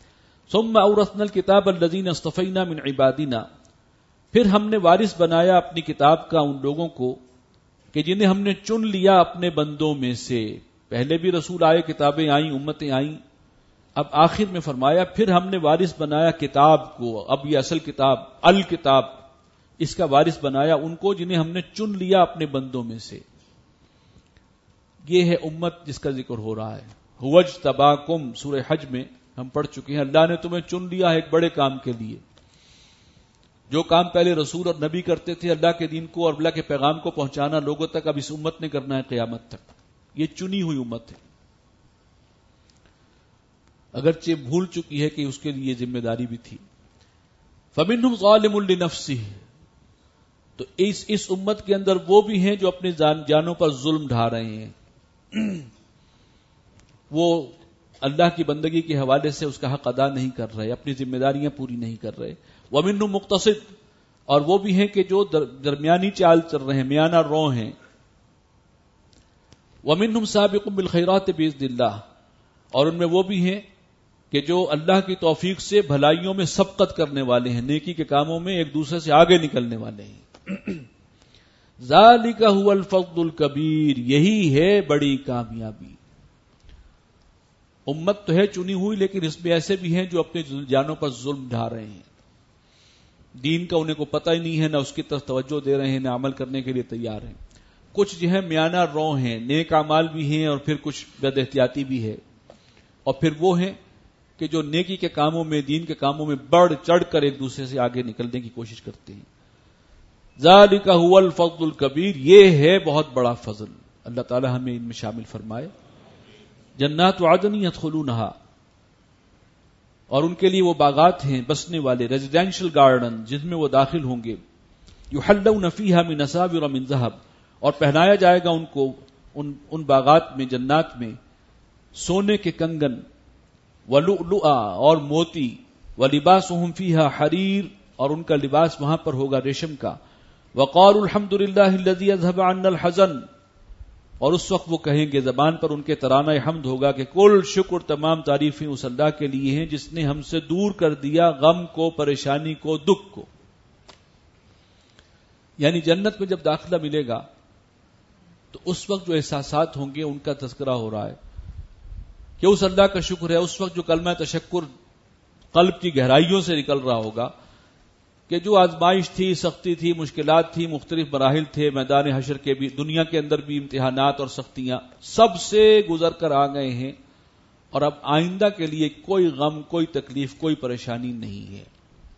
ثم اورثنا الکتاب الذین اصطفینا من عبادنا، پھر ہم نے وارث بنایا اپنی کتاب کا ان لوگوں کو کہ جنہیں ہم نے چن لیا اپنے بندوں میں سے. پہلے بھی رسول آئے، کتابیں آئیں، امتیں آئیں، اب آخر میں فرمایا پھر ہم نے وارث بنایا کتاب کو. اب یہ اصل کتاب الکتاب، اس کا وارث بنایا ان کو جنہیں ہم نے چن لیا اپنے بندوں میں سے. یہ ہے امت جس کا ذکر ہو رہا ہے. وَاجْتَبَاكُمْ سورہ حج میں ہم پڑھ چکے ہیں، اللہ نے تمہیں چن لیا ہے ایک بڑے کام کے لیے. جو کام پہلے رسول اور نبی کرتے تھے، اللہ کے دین کو اور اللہ کے پیغام کو پہنچانا لوگوں تک، اب اس امت نے کرنا ہے قیامت تک. یہ چنی ہوئی امت ہے، اگرچہ بھول چکی ہے کہ اس کے لیے ذمہ داری بھی تھی. فَمِنْهُمْ ظَالِمٌ لِنَفْسِهِ، تو اس اس امت کے اندر وہ بھی ہیں جو اپنے جانوں پر ظلم ڈھا رہے ہیں. وہ اللہ کی بندگی کے حوالے سے اس کا حق ادا نہیں کر رہے، اپنی ذمہ داریاں پوری نہیں کر رہے. وَمِنْهُمْ مُقْتَصِدٌ، اور وہ بھی ہیں کہ جو درمیانی چال چل رہے ہیں، میانہ رو ہیں. وَمِنْهُمْ سَابِقٌ بِالْخَيْرَاتِ بِإِذْنِ اللَّهِ، اور ان میں وہ بھی ہیں کہ جو اللہ کی توفیق سے بھلائیوں میں سبقت کرنے والے ہیں، نیکی کے کاموں میں ایک دوسرے سے آگے نکلنے والے ہیں. ذَلِكَ هُوَ الْفَضْلُ الْكَبِيرُ، یہی ہے بڑی کامیابی. امت تو ہے چنی ہوئی، لیکن اس میں ایسے بھی ہیں جو اپنے جانوں پر ظلم ڈھا رہے ہیں. دین کا انہیں کو پتہ ہی نہیں ہے، نہ اس کی طرف توجہ دے رہے ہیں، نہ عمل کرنے کے لیے تیار ہیں. کچھ جو ہے میانہ رو ہیں، نیک اعمال بھی ہیں اور پھر کچھ بد احتیاطی بھی ہے. اور پھر وہ ہیں کہ جو نیکی کے کاموں میں، دین کے کاموں میں بڑھ چڑھ کر ایک دوسرے سے آگے نکلنے کی کوشش کرتے ہیں. ذالک هو الفضل الکبیر، یہ ہے بہت بڑا فضل. اللہ تعالی ہمیں ان میں شامل فرمائے. جنات عدن یدخلونہا، اور ان کے لیے وہ باغات ہیں بسنے والے، ریزیڈینشل گارڈن جس میں وہ داخل ہوں گے. یحلون فیہا من اساور من ذہب، اور پہنایا جائے گا ان کو ان, ان باغات میں، جنات میں، سونے کے کنگن، ولؤلؤا، اور موتی، ولباسہم فیہا حریر، اور ان کا لباس وہاں پر ہوگا ریشم کا. وقالوا الحمد للہ الذی اذھب عنا الحزن، اور اس وقت وہ کہیں گے، زبان پر ان کے ترانہ حمد ہوگا کہ کل شکر، تمام تعریفیں اس اللہ کے لیے ہیں جس نے ہم سے دور کر دیا غم کو، پریشانی کو، دکھ کو. یعنی جنت میں جب داخلہ ملے گا تو اس وقت جو احساسات ہوں گے ان کا تذکرہ ہو رہا ہے کہ اس اللہ کا شکر ہے. اس وقت جو کلمہ تشکر قلب کی گہرائیوں سے نکل رہا ہوگا کہ جو آزمائش تھی، سختی تھی، مشکلات تھی، مختلف مراحل تھے، میدان حشر کے بھی، دنیا کے اندر بھی امتحانات اور سختیاں سب سے گزر کر آ گئے ہیں، اور اب آئندہ کے لیے کوئی غم، کوئی تکلیف، کوئی پریشانی نہیں ہے.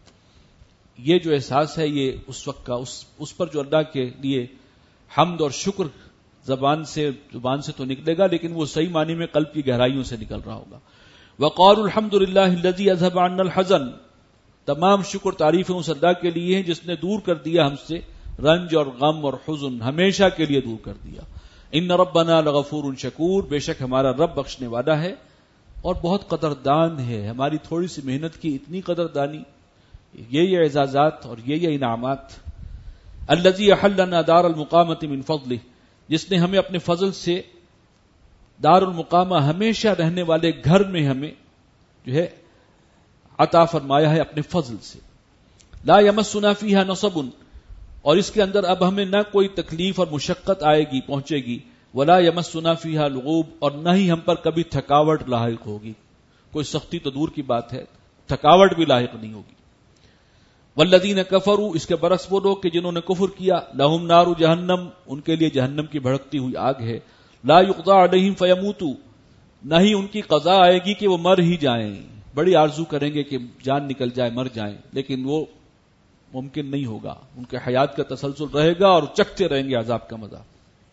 یہ جو احساس ہے یہ اس وقت کا، اس, اس پر جو اللہ کے لیے حمد اور شکر زبان سے زبان سے تو نکلے گا، لیکن وہ صحیح معنی میں قلب کی گہرائیوں سے نکل رہا ہوگا. وقالوا الحمد للہ الذی اذھب عنا الحزن، تمام شکر تعریفیں اس اللہ کے لیے ہیں جس نے دور کر دیا ہم سے رنج اور غم اور حزن، ہمیشہ کے لیے دور کر دیا. ان ربنا لغفور شکور، بے شک ہمارا رب بخشنے والا ہے اور بہت قدردان ہے. ہماری تھوڑی سی محنت کی اتنی قدردانی، یہ یہ اعزازات اور یہ یہ انعامات. الذی احلنا دار المقامۃ من فضلہ، جس نے ہمیں اپنے فضل سے دار المقامہ، ہمیشہ رہنے والے گھر میں ہمیں جو ہے عطا فرمایا ہے اپنے فضل سے. لا یمسنا فیہا نصب، اور اس کے اندر اب ہمیں نہ کوئی تکلیف اور مشقت آئے گی، پہنچے گی. ولا یمسنا فیہا لغوب، اور نہ ہی ہم پر کبھی تھکاوٹ لاحق ہوگی. کوئی سختی تو دور کی بات ہے، تھکاوٹ بھی لاحق نہیں ہوگی. والذین کفروا، اس کے برعکس وہ لوگ کہ جنہوں نے کفر کیا، لہم نار جہنم، ان کے لیے جہنم کی بھڑکتی ہوئی آگ ہے. لا یقضى علیہم فیموتوا، نہ ہی ان کی قضا آئے گی کہ وہ مر ہی جائیں. بڑی آرزو کریں گے کہ جان نکل جائے، مر جائیں، لیکن وہ ممکن نہیں ہوگا. ان کے حیات کا تسلسل رہے گا اور چکھتے رہیں گے عذاب کا مزہ.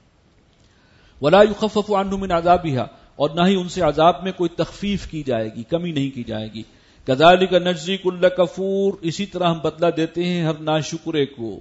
ولا یخفف عنہم من عذابها، اور نہ ہی ان سے عذاب میں کوئی تخفیف کی جائے گی، کمی نہیں کی جائے گی. کذالک نجزی کل کفور، اسی طرح ہم بدلہ دیتے ہیں ہر ناشکرے کو.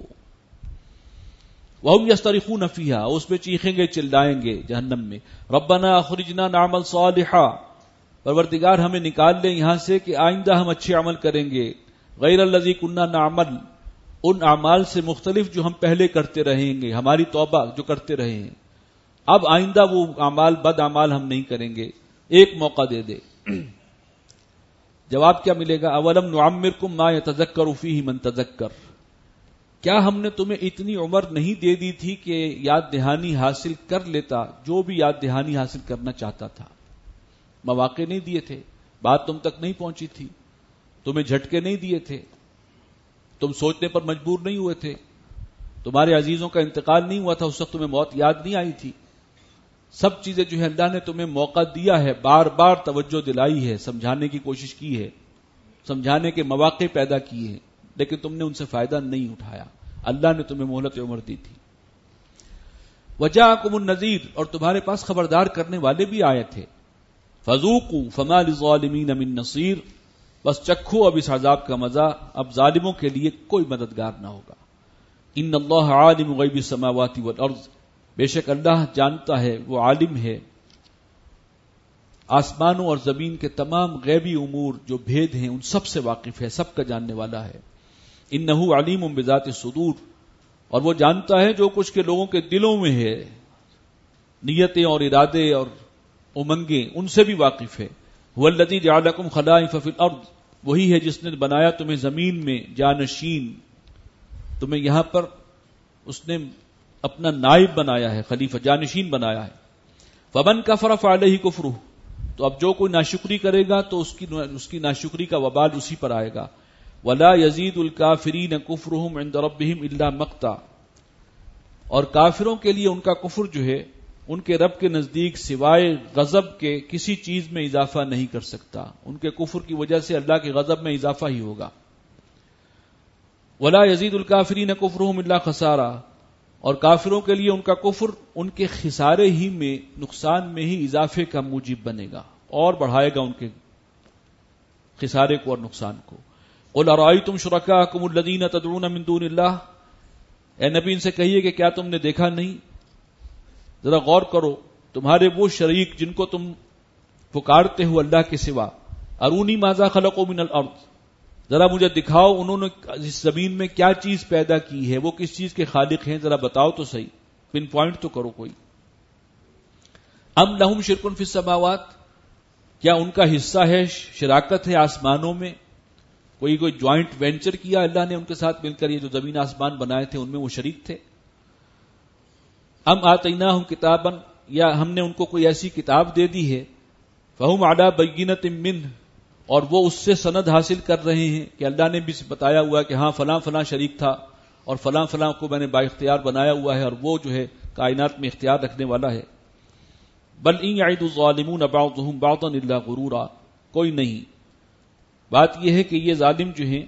وہم یسترخون فیہا، اس میں چیخیں گے، چلائیں گے جہنم میں. ربنا اخرجنا نعمل صالحا، پروردگار ہمیں نکال لیں یہاں سے کہ آئندہ ہم اچھے عمل کریں گے. غیر الذی کنا نعمل، ان اعمال سے مختلف جو ہم پہلے کرتے رہیں گے، ہماری توبہ جو کرتے رہے ہیں. اب آئندہ وہ اعمال، بد اعمال ہم نہیں کریں گے. ایک موقع دے دے. جواب کیا ملے گا؟ اولم نعمرکم ما یتذکر فیہ من تذکر، کیا ہم نے تمہیں اتنی عمر نہیں دے دی تھی کہ یاد دہانی حاصل کر لیتا جو بھی یاد دہانی حاصل کرنا چاہتا تھا؟ مواقع نہیں دیے تھے، بات تم تک نہیں پہنچی تھی، تمہیں جھٹکے نہیں دیے تھے، تم سوچنے پر مجبور نہیں ہوئے تھے، تمہارے عزیزوں کا انتقال نہیں ہوا تھا، اس وقت تمہیں موت یاد نہیں آئی تھی. سب چیزیں جو ہے اللہ نے تمہیں موقع دیا ہے، بار بار توجہ دلائی ہے، سمجھانے کی کوشش کی ہے، سمجھانے کے مواقع پیدا کیے ہیں، لیکن تم نے ان سے فائدہ نہیں اٹھایا. اللہ نے تمہیں مہلت عمر دی تھی. وجاءکم النذیر، اور تمہارے پاس خبردار کرنے والے بھی آئے تھے. فذوقوا فما للظالمین من نصیر، بس چکھو اب اس عذاب کا مزہ، اب ظالموں کے لیے کوئی مددگار نہ ہوگا. ان اللہ عالم غیب السماوات والارض، بے شک اللہ جانتا ہے، وہ عالم ہے آسمانوں اور زمین کے تمام غیبی امور جو بھید ہیں ان سب سے واقف ہے، سب کا جاننے والا ہے. انہ علیم بذات الصدور، اور وہ جانتا ہے جو کچھ کے لوگوں کے دلوں میں ہے، نیتیں اور ارادے اور امنگیں، ان سے بھی واقف ہے. هو الذی جعلکم خلائف فی الارض، وہی ہے جس نے بنایا تمہیں زمین میں جانشین، تمہیں یہاں پر اس نے اپنا نائب بنایا ہے، خلیفہ جانشین بنایا ہے. فمن کفر فعلیہ کفرہ، تو اب جو کوئی ناشکری کرے گا تو اس کی اس کی ناشکری کا وبال اسی پر آئے گا. ولا یزید الکافرین کفرہم عند ربہم الا مقتا، اور کافروں کے لیے ان کا کفر جو ہے ان کے رب کے نزدیک سوائے غضب کے کسی چیز میں اضافہ نہیں کر سکتا. ان کے کفر کی وجہ سے اللہ کے غضب میں اضافہ ہی ہوگا. ولا یزید الکافرین کفرہم الا خسارا، اور کافروں کے لیے ان کا کفر ان کے خسارے ہی میں، نقصان میں ہی اضافے کا موجب بنے گا، اور بڑھائے گا ان کے خسارے کو اور نقصان کو. قل ارأیتم شرکاءکم الذین تدعون من دون اللہ، اے نبی ان سے کہیے کہ کیا تم نے دیکھا نہیں، ذرا غور کرو، تمہارے وہ شریک جن کو تم پکارتے ہو اللہ کے سوا، ارونی ماذا خلقوا من الارض، ذرا مجھے دکھاؤ انہوں نے اس زمین میں کیا چیز پیدا کی ہے، وہ کس چیز کے خالق ہیں، ذرا بتاؤ تو صحیح، پن پوائنٹ تو کرو کوئی. ام لہم شرک فی السماوات، کیا ان کا حصہ ہے، شراکت ہے آسمانوں میں، کوئی کوئی جوائنٹ وینچر کیا اللہ نے ان کے ساتھ مل کر، یہ جو زمین آسمان بنائے تھے ان میں وہ شریک تھے. ام آتیناہم کتابا، یا ہم نے ان کو کوئی ایسی کتاب دے دی ہے، فہم علی بینۃ منہ، اور وہ اس سے سند حاصل کر رہے ہیں کہ اللہ نے بھی بتایا ہوا کہ ہاں فلاں فلاں شریک تھا اور فلاں فلاں کو میں نے با اختیار بنایا ہوا ہے اور وہ جو ہے کائنات میں اختیار رکھنے والا ہے. بل ان یعد الظالمون بعضهم بعضا الا غرورا، کوئی نہیں، بات یہ ہے کہ یہ ظالم جو ہیں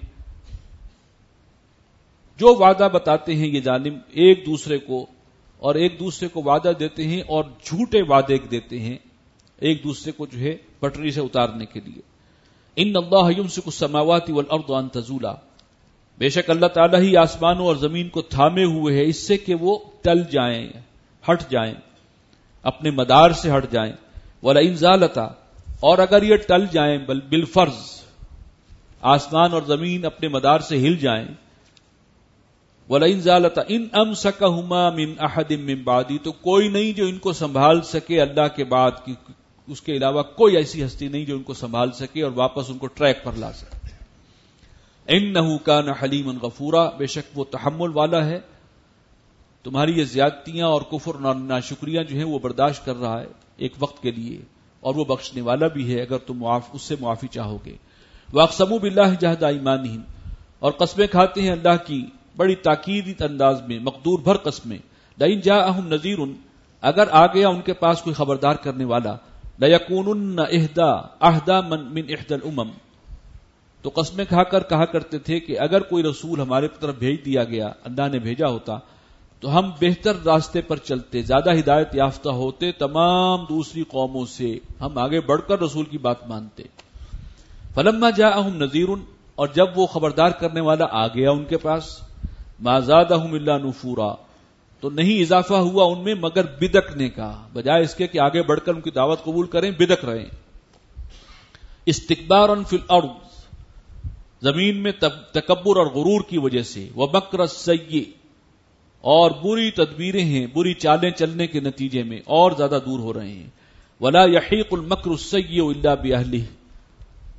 جو وعدہ بتاتے ہیں، یہ ظالم ایک دوسرے کو اور ایک دوسرے کو وعدہ دیتے ہیں اور جھوٹے وعدے دیتے ہیں ایک دوسرے کو جو ہے پٹری سے اتارنے کے لیے. ان اللہ یمسک السماوات والارض ان تزولا، بے شک اللہ تعالیٰ ہی آسمانوں اور زمین کو تھامے ہوئے ہے اس سے کہ وہ ٹل جائیں، ہٹ جائیں، اپنے مدار سے ہٹ جائیں. ولئن زالتا، اور اگر یہ ٹل جائیں بالفرض، آسمان اور زمین اپنے مدار سے ہل جائیں، وَلَئِنْ زَالَتَا إِنْ أَمْسَكَهُمَا مِنْ أَحَدٍ مِّن بَعْدِي، تو کوئی نہیں جو ان کو سنبھال سکے اللہ کے بعد کی، اس کے علاوہ کوئی ایسی ہستی نہیں جو ان کو سنبھال سکے اور واپس ان کو ٹریک پر لا سکے. إِنَّهُ كَانَ حَلِيمًا غَفُورًا، بے شک وہ تحمل والا ہے، تمہاری یہ زیادتیاں اور کفر اور ناشکریاں جو ہیں وہ برداشت کر رہا ہے ایک وقت کے لیے، اور وہ بخشنے والا بھی ہے اگر تم معاف اس سے معافی چاہو گے. وَأَقْسَمُوا بِاللَّهِ جَهْدَ أَيْمَانِهِمْ، اور قسمیں کھاتے ہیں اللہ کی بڑی تاکیدی انداز میں، مقدور بھر قسمیں. لئن جاءہم نذیر، اگر آ گیا ان کے پاس کوئی خبردار کرنے والا، لیکونن اہدا اہدا من من احدى الامم، تو قسمیں کھا کر کہا کرتے تھے کہ اگر کوئی رسول ہمارے طرف بھیج دیا گیا، اللہ نے بھیجا ہوتا تو ہم بہتر راستے پر چلتے، زیادہ ہدایت یافتہ ہوتے تمام دوسری قوموں سے، ہم آگے بڑھ کر رسول کی بات مانتے. فلما جاءہم نذیر، اور جب وہ خبردار کرنے والا آ گیا ان کے پاس، ما زادہم الا نفورا، تو نہیں اضافہ ہوا ان میں مگر بدکنے کا، بجائے اس کے کہ آگے بڑھ کر ان کی دعوت قبول کریں، بدک رہے. استکبارا فی الارض، زمین میں تکبر اور غرور کی وجہ سے، ومکر السیئ، اور بری تدبیریں ہیں، بری چالیں چلنے کے نتیجے میں اور زیادہ دور ہو رہے ہیں. ولا یحیق المکر السیئ الا باہلہ،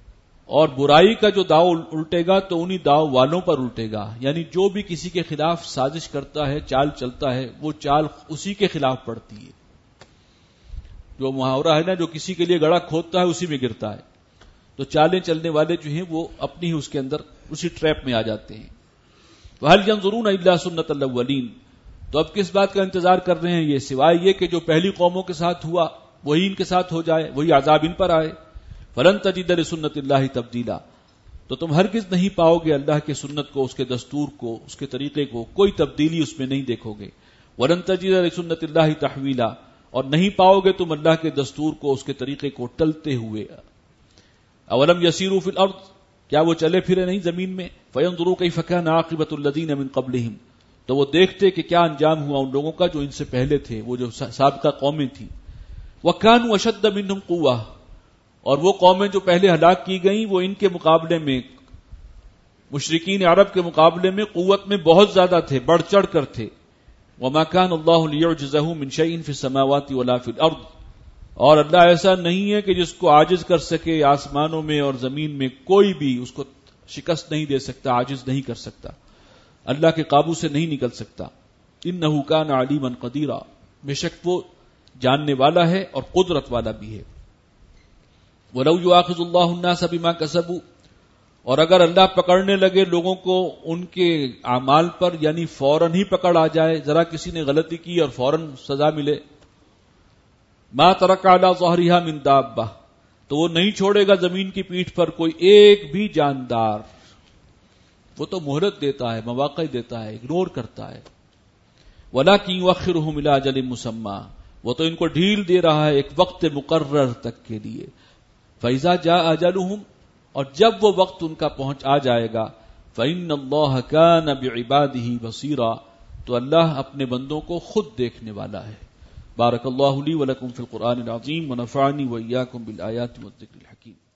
اور برائی کا جو داؤ الٹے گا تو انہی داؤ والوں پر الٹے گا. یعنی جو بھی کسی کے خلاف سازش کرتا ہے، چال چلتا ہے، وہ چال اسی کے خلاف پڑتی ہے. جو محاورہ ہے نا، جو کسی کے لیے گڑھا کھودتا ہے اسی میں گرتا ہے. تو چالیں چلنے والے جو ہیں وہ اپنی ہی اس کے اندر اسی ٹریپ میں آ جاتے ہیں. وَهَلْ يَنظُرُونَ إِلَّا سُنَّةَ الْأَوَّلِينَ. تو اب کس بات کا انتظار کر رہے ہیں یہ، سوائے یہ کہ جو پہلی قوموں کے ساتھ ہوا وہی ان کے ساتھ ہو جائے، وہی عذاب ان پر آئے. فَلَن تَجِدَ لِسُنَّةِ اللَّهِ تَبْدِيلًا. تو تم ہرگز نہیں پاؤ گے اللہ کے سنت کو، اس کے دستور کو، اس کے طریقے کو، کوئی تبدیلی اس میں نہیں دیکھو گے. وَلَن تَجِدَ لِسُنَّةِ اللَّهِ تَحْوِيلًا. اور نہیں پاؤ گے تم اللہ کے دستور کو، اس کے طریقے کو ٹلتے ہوئے. اولم یسیروا فی الارض. کیا وہ چلے پھرے نہیں زمین میں؟ فینظروا کیف کان عاقبۃ الذین من قبلہم. تو وہ دیکھتے کہ کیا انجام ہوا ان لوگوں کا جو ان سے پہلے تھے، وہ جو سابقہ قومیں تھیں. وکانوا اشد منہم قوہ. اور وہ قومیں جو پہلے ہلاک کی گئیں وہ ان کے مقابلے میں، مشرکین عرب کے مقابلے میں قوت میں بہت زیادہ تھے، بڑھ چڑھ کر تھے. وما كان الله ليعجزه من شيء في السماوات ولا في الارض. اور اللہ ایسا نہیں ہے کہ جس کو عاجز کر سکے، آسمانوں میں اور زمین میں کوئی بھی اس کو شکست نہیں دے سکتا، عاجز نہیں کر سکتا، اللہ کے قابو سے نہیں نکل سکتا. انه كان عليما قديرا. بے شک وہ جاننے والا ہے اور قدرت والا بھی ہے. ولو يؤاخذ الله الناس بما كسبوا. اور اگر اللہ پکڑنے لگے لوگوں کو ان کے اعمال پر، یعنی فوراً ہی پکڑ آ جائے، ذرا کسی نے غلطی کی اور فوراً سزا ملے. ما ترک علی ظہرہا من دابہ. تو وہ نہیں چھوڑے گا زمین کی پیٹھ پر کوئی ایک بھی جاندار. وہ تو مہلت دیتا ہے، مواقع دیتا ہے، اگنور کرتا ہے. ولکن یؤخرہم الی اجل مسمی. وہ تو ان کو ڈھیل دے رہا ہے ایک وقت مقرر تک کے لیے. فاذا جاء اجلہم. اور جب وہ وقت ان کا پہنچ آ جائے گا، فإن اللہ کان بعبادہ بصیرا. تو اللہ اپنے بندوں کو خود دیکھنے والا ہے. بارک اللہ لی ولکم فی القرآن العظیم ونفعنی وإیاکم بالآیات والذکر الحکیم.